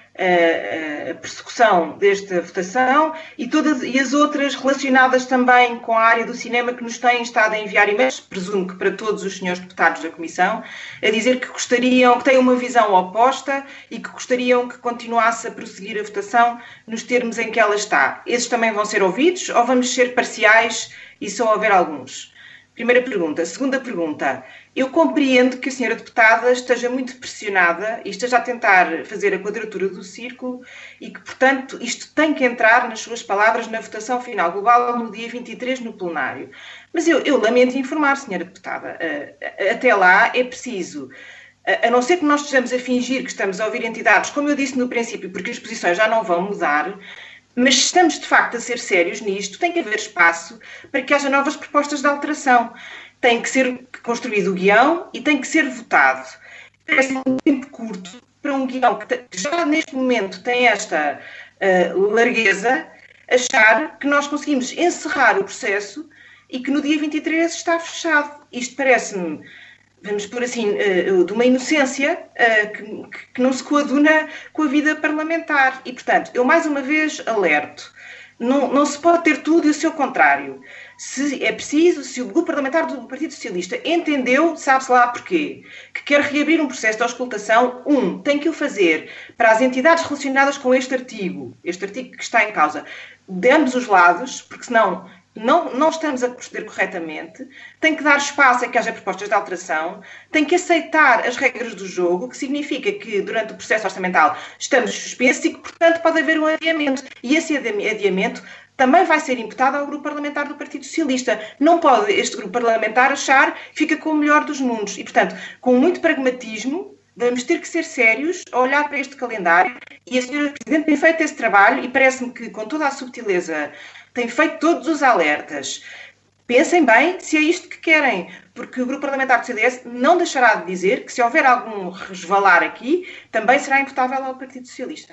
a persecução desta votação e, todas, e as outras relacionadas também com a área do cinema que nos têm estado a enviar e-mails, presumo que para todos os senhores deputados da Comissão, a dizer que gostariam, que têm uma visão oposta e que gostariam que continuasse a prosseguir a votação nos termos em que ela está. Esses também vão ser ouvidos ou vamos ser parciais e só haver alguns? Primeira pergunta. Segunda pergunta. Eu compreendo que a senhora deputada esteja muito pressionada e esteja a tentar fazer a quadratura do círculo e que, portanto, isto tem que entrar, nas suas palavras, na votação final global no dia vinte e três no plenário. Mas eu, eu lamento informar, senhora deputada, até lá é preciso, a não ser que nós estejamos a fingir que estamos a ouvir entidades, como eu disse no princípio, porque as posições já não vão mudar, mas se estamos de facto a ser sérios nisto, tem que haver espaço para que haja novas propostas de alteração. Tem que ser construído o guião e tem que ser votado. Parece um tempo curto para um guião que já neste momento tem esta uh, largueza, achar que nós conseguimos encerrar o processo e que no dia vinte e três está fechado. Isto parece-me, vamos pôr assim, uh, de uma inocência uh, que, que não se coaduna com a vida parlamentar. E, portanto, eu mais uma vez alerto. Não, não se pode ter tudo e o seu contrário. Se é preciso, se o grupo parlamentar do Partido Socialista entendeu, sabe-se lá porquê, que quer reabrir um processo de auscultação, um, tem que o fazer para as entidades relacionadas com este artigo, este artigo que está em causa, de ambos os lados, porque senão não, não estamos a proceder corretamente, tem que dar espaço a que haja propostas de alteração, tem que aceitar as regras do jogo, que significa que durante o processo orçamental estamos suspensos e que, portanto, pode haver um adiamento. E esse adiamento também vai ser imputado ao grupo parlamentar do Partido Socialista. Não pode este grupo parlamentar achar que fica com o melhor dos mundos. E, portanto, com muito pragmatismo, vamos ter que ser sérios a olhar para este calendário. E a senhora Presidente tem feito esse trabalho e parece-me que, com toda a subtileza, tem feito todos os alertas. Pensem bem se é isto que querem, porque o grupo parlamentar do C D S não deixará de dizer que, se houver algum resvalar aqui, também será imputável ao Partido Socialista.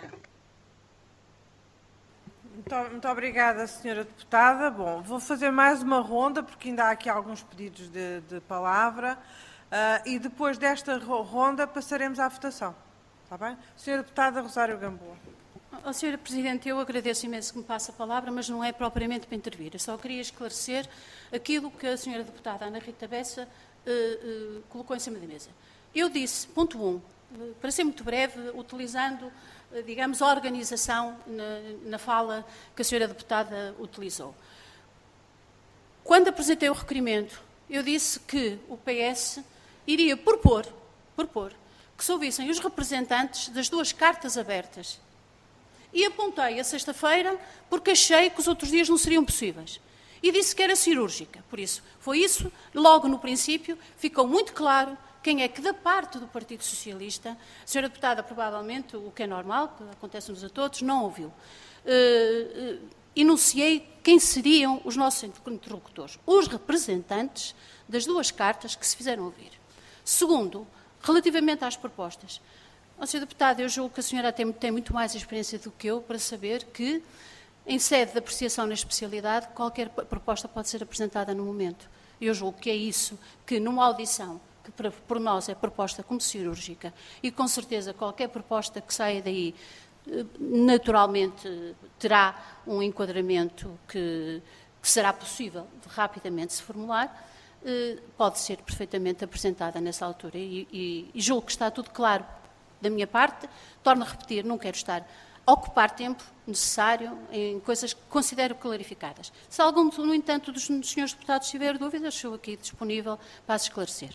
Muito, muito obrigada, senhora deputada. Bom, vou fazer mais uma ronda, porque ainda há aqui alguns pedidos de, de palavra, uh, e depois desta ronda passaremos à votação. Está bem? Senhora deputada Rosário Gamboa. Oh, senhora Presidente, eu agradeço imenso que me passe a palavra, mas não é propriamente para intervir. Eu só queria esclarecer aquilo que a senhora deputada Ana Rita Bessa uh, uh, colocou em cima da mesa. Eu disse, ponto um, uh, para ser muito breve, utilizando, uh, digamos, a organização na, na fala que a senhora deputada utilizou. Quando apresentei o requerimento, eu disse que o P S iria propor, propor que se ouvissem os representantes das duas cartas abertas. E apontei a sexta-feira porque achei que os outros dias não seriam possíveis. E disse que era cirúrgica. Por isso, foi isso, logo no princípio, ficou muito claro quem é que, da parte do Partido Socialista, a senhora deputada, provavelmente, o que é normal, que acontece-nos a todos, não ouviu. Uh, uh, enunciei quem seriam os nossos interlocutores. Os representantes das duas cartas que se fizeram ouvir. Segundo, relativamente às propostas. Oh, senhora deputada, eu julgo que a senhora tem, tem muito mais experiência do que eu para saber que em sede de apreciação na especialidade, qualquer proposta pode ser apresentada no momento. Eu julgo que é isso que, numa audição, que por nós é proposta como cirúrgica, e com certeza qualquer proposta que saia daí, naturalmente terá um enquadramento que, que será possível de rapidamente se formular, pode ser perfeitamente apresentada nessa altura. E, e, e julgo que está tudo claro da minha parte. Torno a repetir, não quero estar a ocupar tempo necessário em coisas que considero clarificadas. Se algum, no entanto, dos senhores deputados tiver dúvidas, estou aqui disponível para as esclarecer.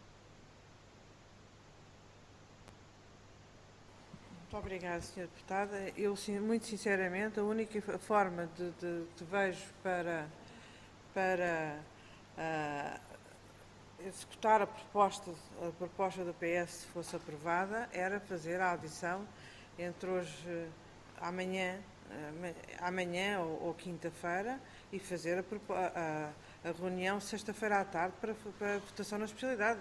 Muito obrigada, senhora Deputada. Eu, muito sinceramente, a única forma de, de, de vejo para, para uh, executar a proposta, a proposta do P S, se fosse aprovada, era fazer a audição entre hoje, amanhã, amanhã ou, ou quinta-feira, e fazer a, a, a reunião sexta-feira à tarde para, para a votação na especialidade.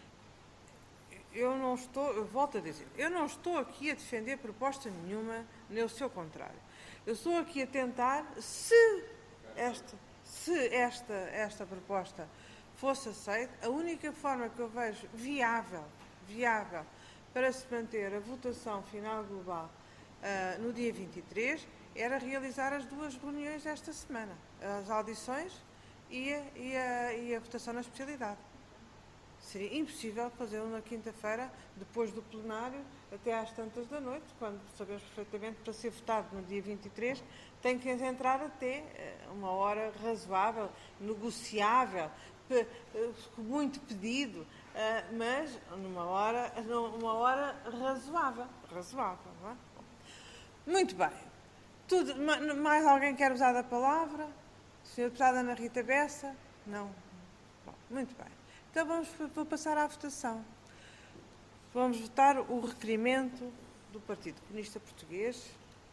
Eu não estou, eu volto a dizer, eu não estou aqui a defender proposta nenhuma, nem o seu contrário. Eu estou aqui a tentar, se esta, se esta, esta proposta fosse aceita, a única forma que eu vejo viável, viável, para se manter a votação final global uh, no dia vinte e três, era realizar as duas reuniões desta semana, as audições e a, e a, e a votação na especialidade. Seria impossível fazê-lo na quinta-feira, depois do plenário, até às tantas da noite, quando sabemos perfeitamente que para ser votado no dia vinte e três tem que entrar até uma hora razoável, negociável, muito pedido, mas numa hora, numa hora razoável. razoável não é? Muito bem. Tudo, mais alguém quer usar a palavra? senhora Deputada Ana Rita Bessa? Não? Bom, muito bem. Então vamos vou passar à votação. Vamos votar o requerimento do Partido Comunista Português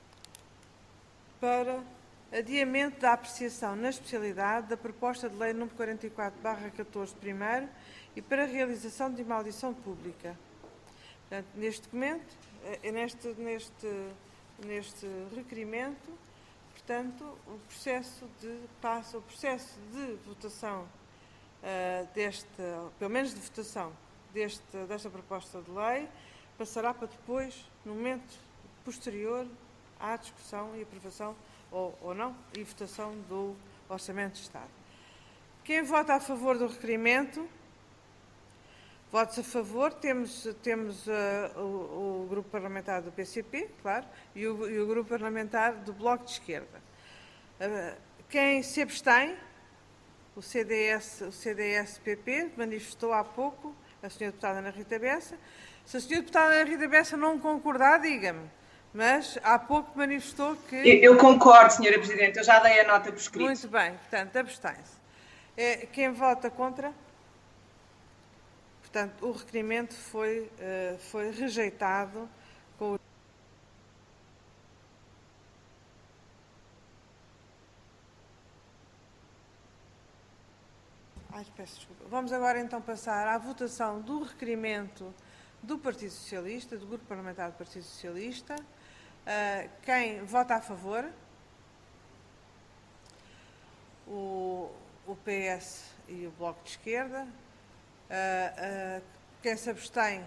para adiamento da apreciação na especialidade da proposta de lei número quarenta e quatro barra catorze primeiro e para a realização de uma audição pública. Portanto, neste documento, neste, neste, neste requerimento, portanto, o processo de passa o processo de votação Uh, deste, pelo menos de votação deste, desta proposta de lei, passará para depois, no momento posterior à discussão e aprovação, ou, ou não, e votação do Orçamento de Estado. Quem vota a favor do requerimento? Votos a favor, temos, temos uh, o, o grupo parlamentar do P C P, claro, e o, e o grupo parlamentar do Bloco de Esquerda. Uh, quem se abstém? O C D S, o C D S-P P manifestou há pouco, a senhora Deputada Ana Rita Bessa. Se a senhora Deputada Ana Rita Bessa não concordar, diga-me. Mas há pouco manifestou que... Eu, eu concordo, senhora Presidente, eu já dei a nota por escrito. Muito bem, portanto, abstém-se. É, quem vota contra? Portanto, o requerimento foi, uh, foi rejeitado com o... Ai, peço desculpa. Vamos agora então passar à votação do requerimento do Partido Socialista, do Grupo Parlamentar do Partido Socialista. Uh, quem vota a favor? O, o P S e o Bloco de Esquerda. Uh, uh, quem se abstém?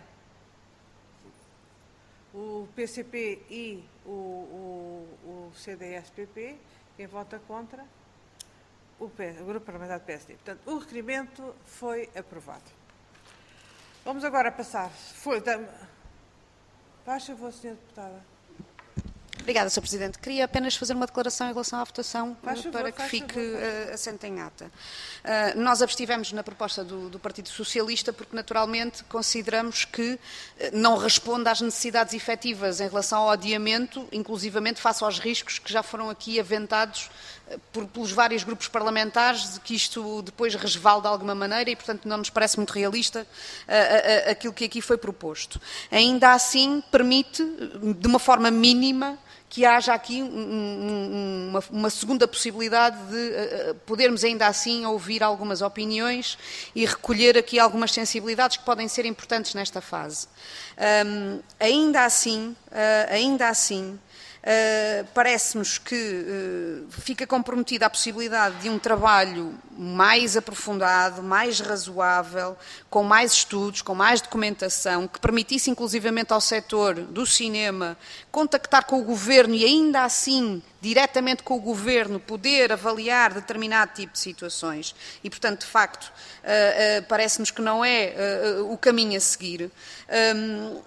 O P C P e o, o, o C D S-P P. Quem vota contra? O, P, o Grupo Parlamentar do P S D. Portanto, o requerimento foi aprovado. Vamos agora passar. Foi, da... Faz favor, senhora Deputada. Obrigada, senhor Presidente. Queria apenas fazer uma declaração em relação à votação favor, para que fique favor, uh, assente em ata. Uh, nós abstivemos na proposta do, do Partido Socialista porque, naturalmente, consideramos que uh, não responde às necessidades efetivas em relação ao adiamento, inclusivamente face aos riscos que já foram aqui aventados uh, por, pelos vários grupos parlamentares, de que isto depois resvale de alguma maneira e, portanto, não nos parece muito realista uh, uh, aquilo que aqui foi proposto. Ainda assim, permite, de uma forma mínima, que haja aqui um, um, uma, uma segunda possibilidade de uh, podermos ainda assim ouvir algumas opiniões e recolher aqui algumas sensibilidades que podem ser importantes nesta fase. Um, ainda assim, uh, ainda assim, Uh, parece-nos que uh, fica comprometida a possibilidade de um trabalho mais aprofundado, mais razoável, com mais estudos, com mais documentação, que permitisse inclusivamente ao setor do cinema contactar com o Governo e ainda assim, diretamente com o Governo, poder avaliar determinado tipo de situações. E, portanto, de facto, uh, uh, parece-nos que não é uh, o caminho a seguir. Um,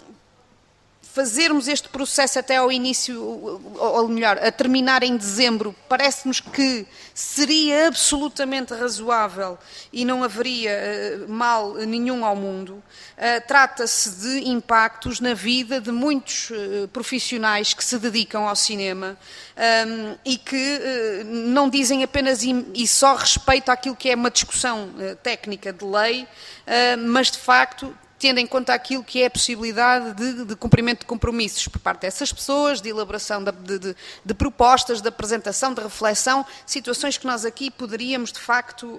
Fazermos este processo até ao início, ou melhor, a terminar em dezembro, parece-nos que seria absolutamente razoável e não haveria uh, mal nenhum ao mundo. Uh, Trata-se de impactos na vida de muitos uh, profissionais que se dedicam ao cinema um, e que uh, não dizem apenas e, e só respeito àquilo que é uma discussão uh, técnica de lei, uh, mas de facto tendo em conta aquilo que é a possibilidade de, de cumprimento de compromissos por parte dessas pessoas, de elaboração de, de, de, de propostas, de apresentação, de reflexão, situações que nós aqui poderíamos, de facto,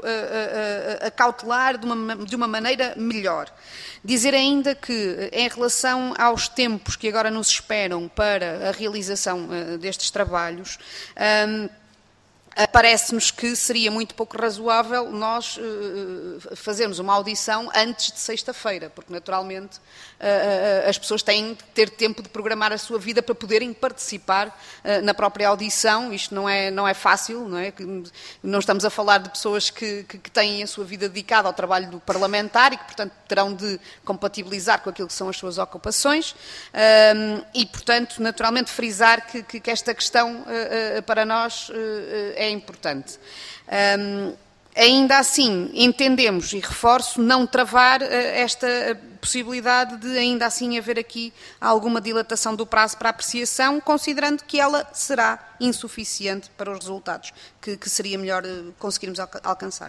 acautelar de uma, de uma maneira melhor. Dizer ainda que, em relação aos tempos que agora nos esperam para a realização destes trabalhos, um, parece-nos que seria muito pouco razoável nós uh, fazermos uma audição antes de sexta-feira, porque naturalmente uh, as pessoas têm que ter tempo de programar a sua vida para poderem participar uh, na própria audição. Isto não é, não é fácil, não é? Não estamos a falar de pessoas que, que, que têm a sua vida dedicada ao trabalho do parlamentar e que, portanto, terão de compatibilizar com aquilo que são as suas ocupações uh, e, portanto, naturalmente frisar que, que, que esta questão uh, uh, para nós uh, é é importante. Um, ainda assim, entendemos, e reforço, não travar uh, esta possibilidade de ainda assim haver aqui alguma dilatação do prazo para apreciação, considerando que ela será insuficiente para os resultados que, que seria melhor uh, conseguirmos alca alcançar.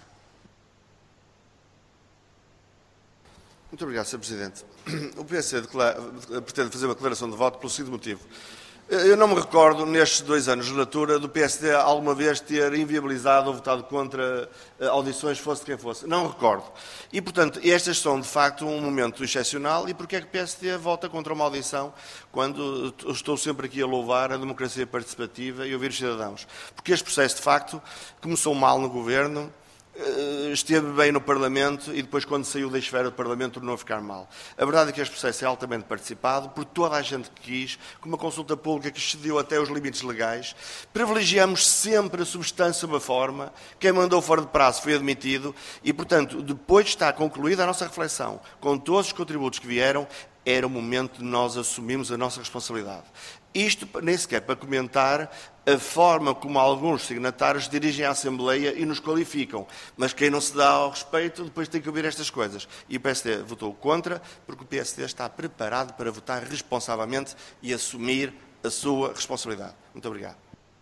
Muito obrigado, senhor Presidente. O P S D pretende fazer uma declaração de voto pelo seguinte motivo. Eu não me recordo, nestes dois anos de legislatura, do P S D alguma vez ter inviabilizado ou votado contra audições, fosse de quem fosse. Não recordo. E, portanto, estas são, de facto, um momento excepcional. E porquê é que o P S D vota contra uma audição quando estou sempre aqui a louvar a democracia participativa e ouvir os cidadãos? Porque este processo, de facto, começou mal no Governo, esteve bem no Parlamento e depois, quando saiu da esfera do Parlamento, tornou a ficar mal. A verdade é que este processo é altamente participado por toda a gente que quis, com uma consulta pública que excedeu até os limites legais. Privilegiamos sempre a substância uma forma. Quem mandou fora de prazo foi admitido e, portanto, depois de estar concluída a nossa reflexão, com todos os contributos que vieram, era o momento de nós assumirmos a nossa responsabilidade. Isto nem sequer para comentar a forma como alguns signatários dirigem a Assembleia e nos qualificam. Mas quem não se dá ao respeito, depois tem que ouvir estas coisas. E o P S D votou contra, porque o P S D está preparado para votar responsavelmente e assumir a sua responsabilidade. Muito obrigado.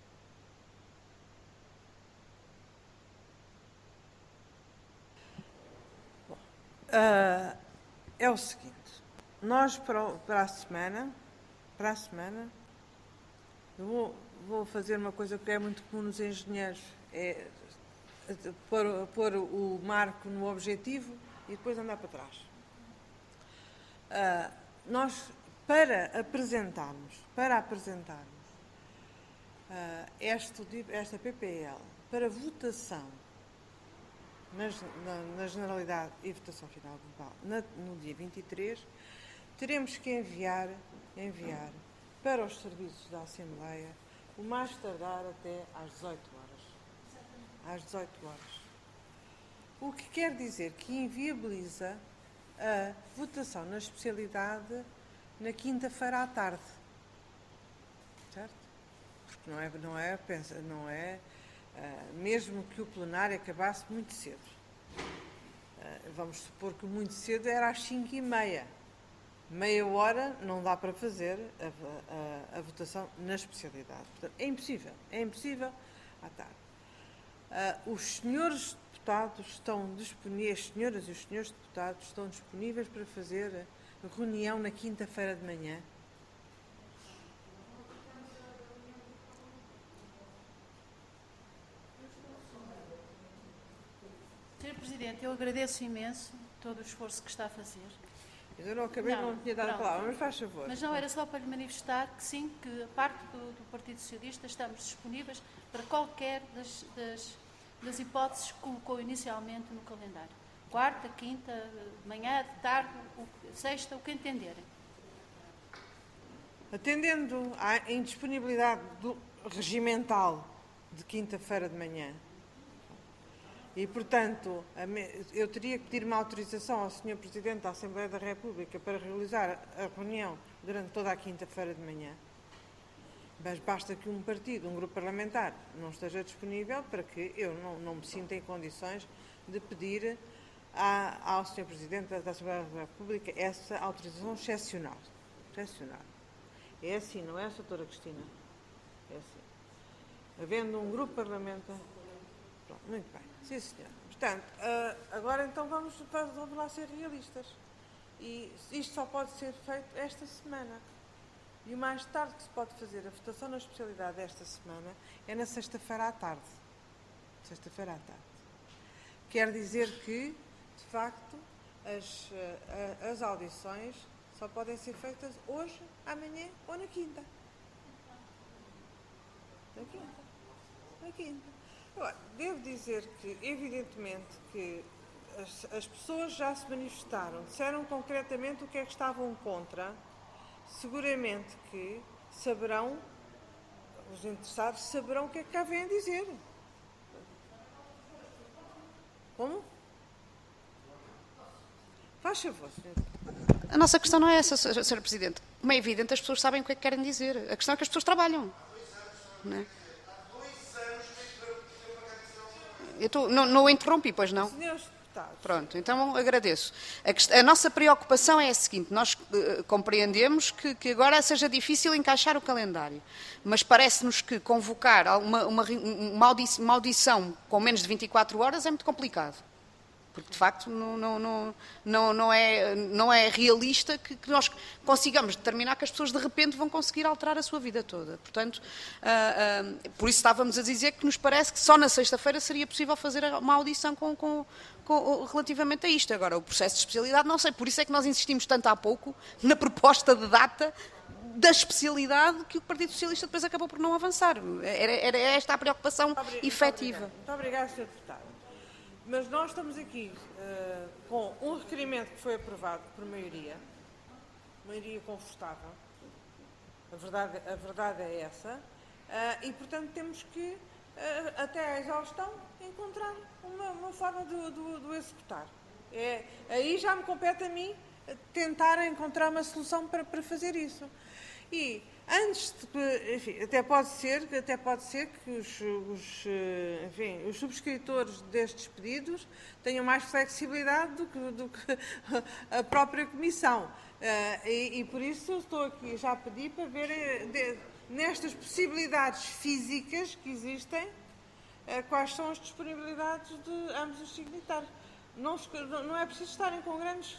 Bom, uh, é o seguinte. Nós, para, para a semana, para a semana, eu vou, vou fazer uma coisa que é muito comum nos engenheiros, é pôr, pôr o marco no objetivo e depois andar para trás. Uh, nós, para apresentarmos, para apresentarmos uh, esta, esta P P L para votação na, na, na generalidade e votação final global na, no dia vinte e três, teremos que enviar, enviar para os serviços da Assembleia o mais tardar até às dezoito horas. Às dezoito horas. O que quer dizer que inviabiliza a votação na especialidade na quinta-feira à tarde. Certo? Porque não é, não é, pensa, não é uh, mesmo que o plenário acabasse muito cedo. Uh, vamos supor que muito cedo era às cinco e meia. Meia hora não dá para fazer a, a, a votação na especialidade. Portanto, é impossível, é impossível à tarde. Uh, os senhores deputados estão disponíveis, as senhoras e os senhores deputados estão disponíveis para fazer a reunião na quinta-feira de manhã. senhor Presidente, eu agradeço imenso todo o esforço que está a fazer. Eu não acabei, não, não tinha dado a palavra, mas faz favor. Mas não era só para lhe manifestar que sim, que a parte do, do Partido Socialista estamos disponíveis para qualquer das, das, das hipóteses que colocou inicialmente no calendário. Quarta, quinta, de manhã, de tarde, o, sexta, o que entenderem. Atendendo à indisponibilidade do regimental de quinta-feira de manhã, e, portanto, eu teria que pedir uma autorização ao senhor Presidente da Assembleia da República para realizar a reunião durante toda a quinta-feira de manhã. Mas basta que um partido, um grupo parlamentar, não esteja disponível para que eu não, não me sinta em condições de pedir a, ao senhor Presidente da Assembleia da República essa autorização excepcional. Excepcional. É assim, não é, doutora Cristina? É assim. Havendo um grupo parlamentar... Pronto, muito bem. Sim, senhor. Portanto, agora então vamos, vamos lá ser realistas. E isto só pode ser feito esta semana. E o mais tarde que se pode fazer a votação na especialidade desta semana é na sexta-feira à tarde. Sexta-feira à tarde. Quer dizer que, de facto, as, as audições só podem ser feitas hoje, amanhã ou na quinta. Na quinta. Na quinta. Agora, devo dizer que, evidentemente, que as, as pessoas já se manifestaram, disseram concretamente o que é que estavam contra, seguramente que saberão, os interessados saberão o que é que cá vêm a dizer. Como? Faz favor, senhor. A nossa questão não é essa, senhora Presidente. Como é evidente, as pessoas sabem o que é que querem dizer. A questão é que as pessoas trabalham. Não é? Eu tô, não, não o interrompi, pois não? Senhores deputados. Pronto, então agradeço. A, quest... a nossa preocupação é a seguinte: nós uh, compreendemos que, que agora seja difícil encaixar o calendário, mas parece-nos que convocar uma, uma, uma audição com menos de vinte e quatro horas é muito complicado. Porque, de facto, não, não, não, não, não, é, não é realista que, que nós consigamos determinar que as pessoas, de repente, vão conseguir alterar a sua vida toda. Portanto, uh, uh, por isso estávamos a dizer que nos parece que só na sexta-feira seria possível fazer uma audição com, com, com, relativamente a isto. Agora, o processo de especialidade, não sei. Por isso é que nós insistimos tanto há pouco na proposta de data da especialidade que o Partido Socialista depois acabou por não avançar. Era, era esta a preocupação muito efetiva. Muito, muito obrigada, senhor Deputado. Mas nós estamos aqui uh, com um requerimento que foi aprovado por maioria, maioria confortável, a verdade, a verdade é essa, uh, e, portanto, temos que, uh, até à exaustão, encontrar uma, uma forma de, de, de o executar. É, aí já me compete a mim tentar encontrar uma solução para, para fazer isso. E antes de, enfim, até pode ser, até pode ser que os, os, enfim, os subscritores destes pedidos tenham mais flexibilidade do que, do que a própria Comissão. Uh, e, e por isso estou aqui já a pedir para verem de, nestas possibilidades físicas que existem, uh, quais são as disponibilidades de ambos os signatários. Não, não é preciso estarem com grandes...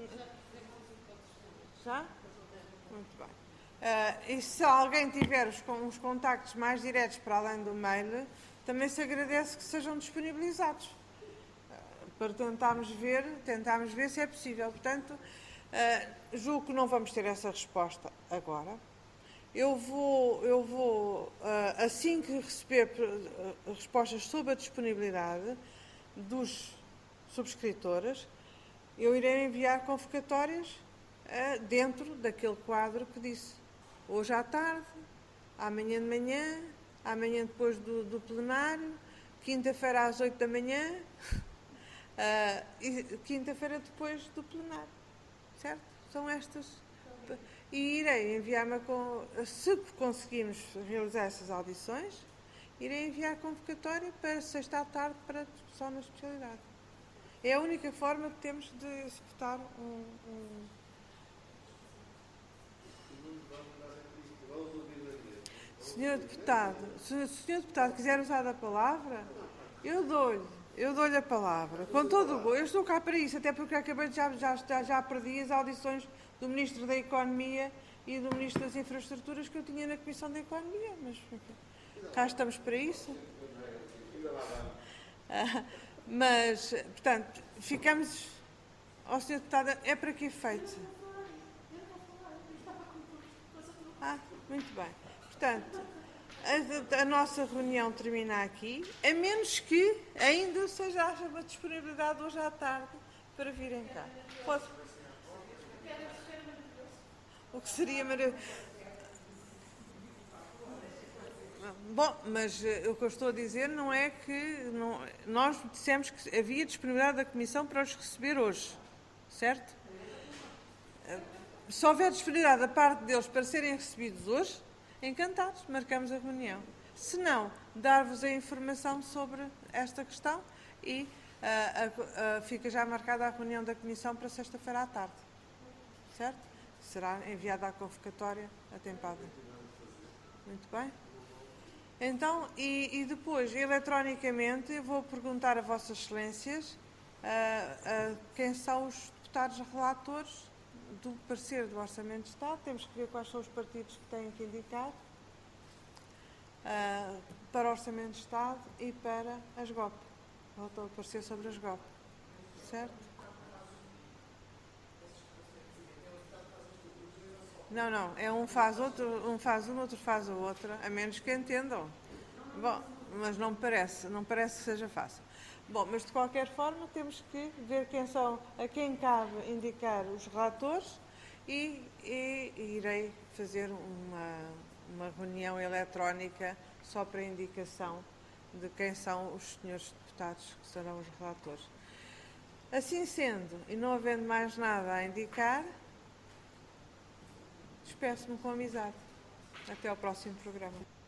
Já? Muito bem. Uh, e se alguém tiver os, os contactos mais diretos para além do mail, também se agradece que sejam disponibilizados uh, para tentarmos ver, tentarmos ver se é possível. Portanto, uh, julgo que não vamos ter essa resposta agora. Eu vou, eu vou uh, assim que receber uh, respostas sobre a disponibilidade dos subscritores, eu irei enviar convocatórias uh, dentro daquele quadro que disse. Hoje à tarde, amanhã de manhã, amanhã depois do, do plenário, quinta-feira às oito da manhã uh, e quinta-feira depois do plenário. Certo? São estas. E irei enviar-me, se conseguirmos realizar essas audições, irei enviar a convocatória para sexta à tarde para a discussão na especialidade. É a única forma que temos de executar um... um Senhor Deputado, se o senhor Deputado quiser usar a palavra, eu dou-lhe, eu dou-lhe a palavra. Com todo o gosto, eu estou cá para isso, até porque acabei de já, já, já perdi as audições do Ministro da Economia e do Ministro das Infraestruturas que eu tinha na Comissão da Economia, mas cá estamos para isso. Ah, mas, portanto, ficamos... Ó, senhor Deputado, é para que efeito? Ah, muito bem. Portanto, a, a nossa reunião termina aqui, a menos que ainda seja haja uma disponibilidade hoje à tarde para virem cá. Pode... O que seria maravilhoso. Bom, mas uh, o que eu estou a dizer não é que... Não, nós dissemos que havia disponibilidade da Comissão para os receber hoje, certo? Uh, se houver disponibilidade da parte deles para serem recebidos hoje, encantados, marcamos a reunião. Se não, dar-vos a informação sobre esta questão e uh, uh, uh, fica já marcada a reunião da Comissão para sexta-feira à tarde, certo? Será enviada a convocatória atempada. Muito bem. Então, e, e depois, eletronicamente, eu vou perguntar a Vossas Excelências uh, uh, quem são os deputados relatores do parecer do Orçamento de Estado. Temos que ver quais são os partidos que têm que indicar uh, para o Orçamento de Estado e para as G O P. Voltou a parecer sobre as G O P. Certo? Não, não. É um faz outro, um faz um, outro faz o outro, a menos que entendam. Bom, mas não me parece, não parece que seja fácil. Bom, mas de qualquer forma temos que ver quem são, a quem cabe indicar os relatores e, e, e irei fazer uma, uma reunião eletrónica só para indicação de quem são os senhores deputados que serão os relatores. Assim sendo, e não havendo mais nada a indicar, despeço-me com amizade. Até ao próximo programa.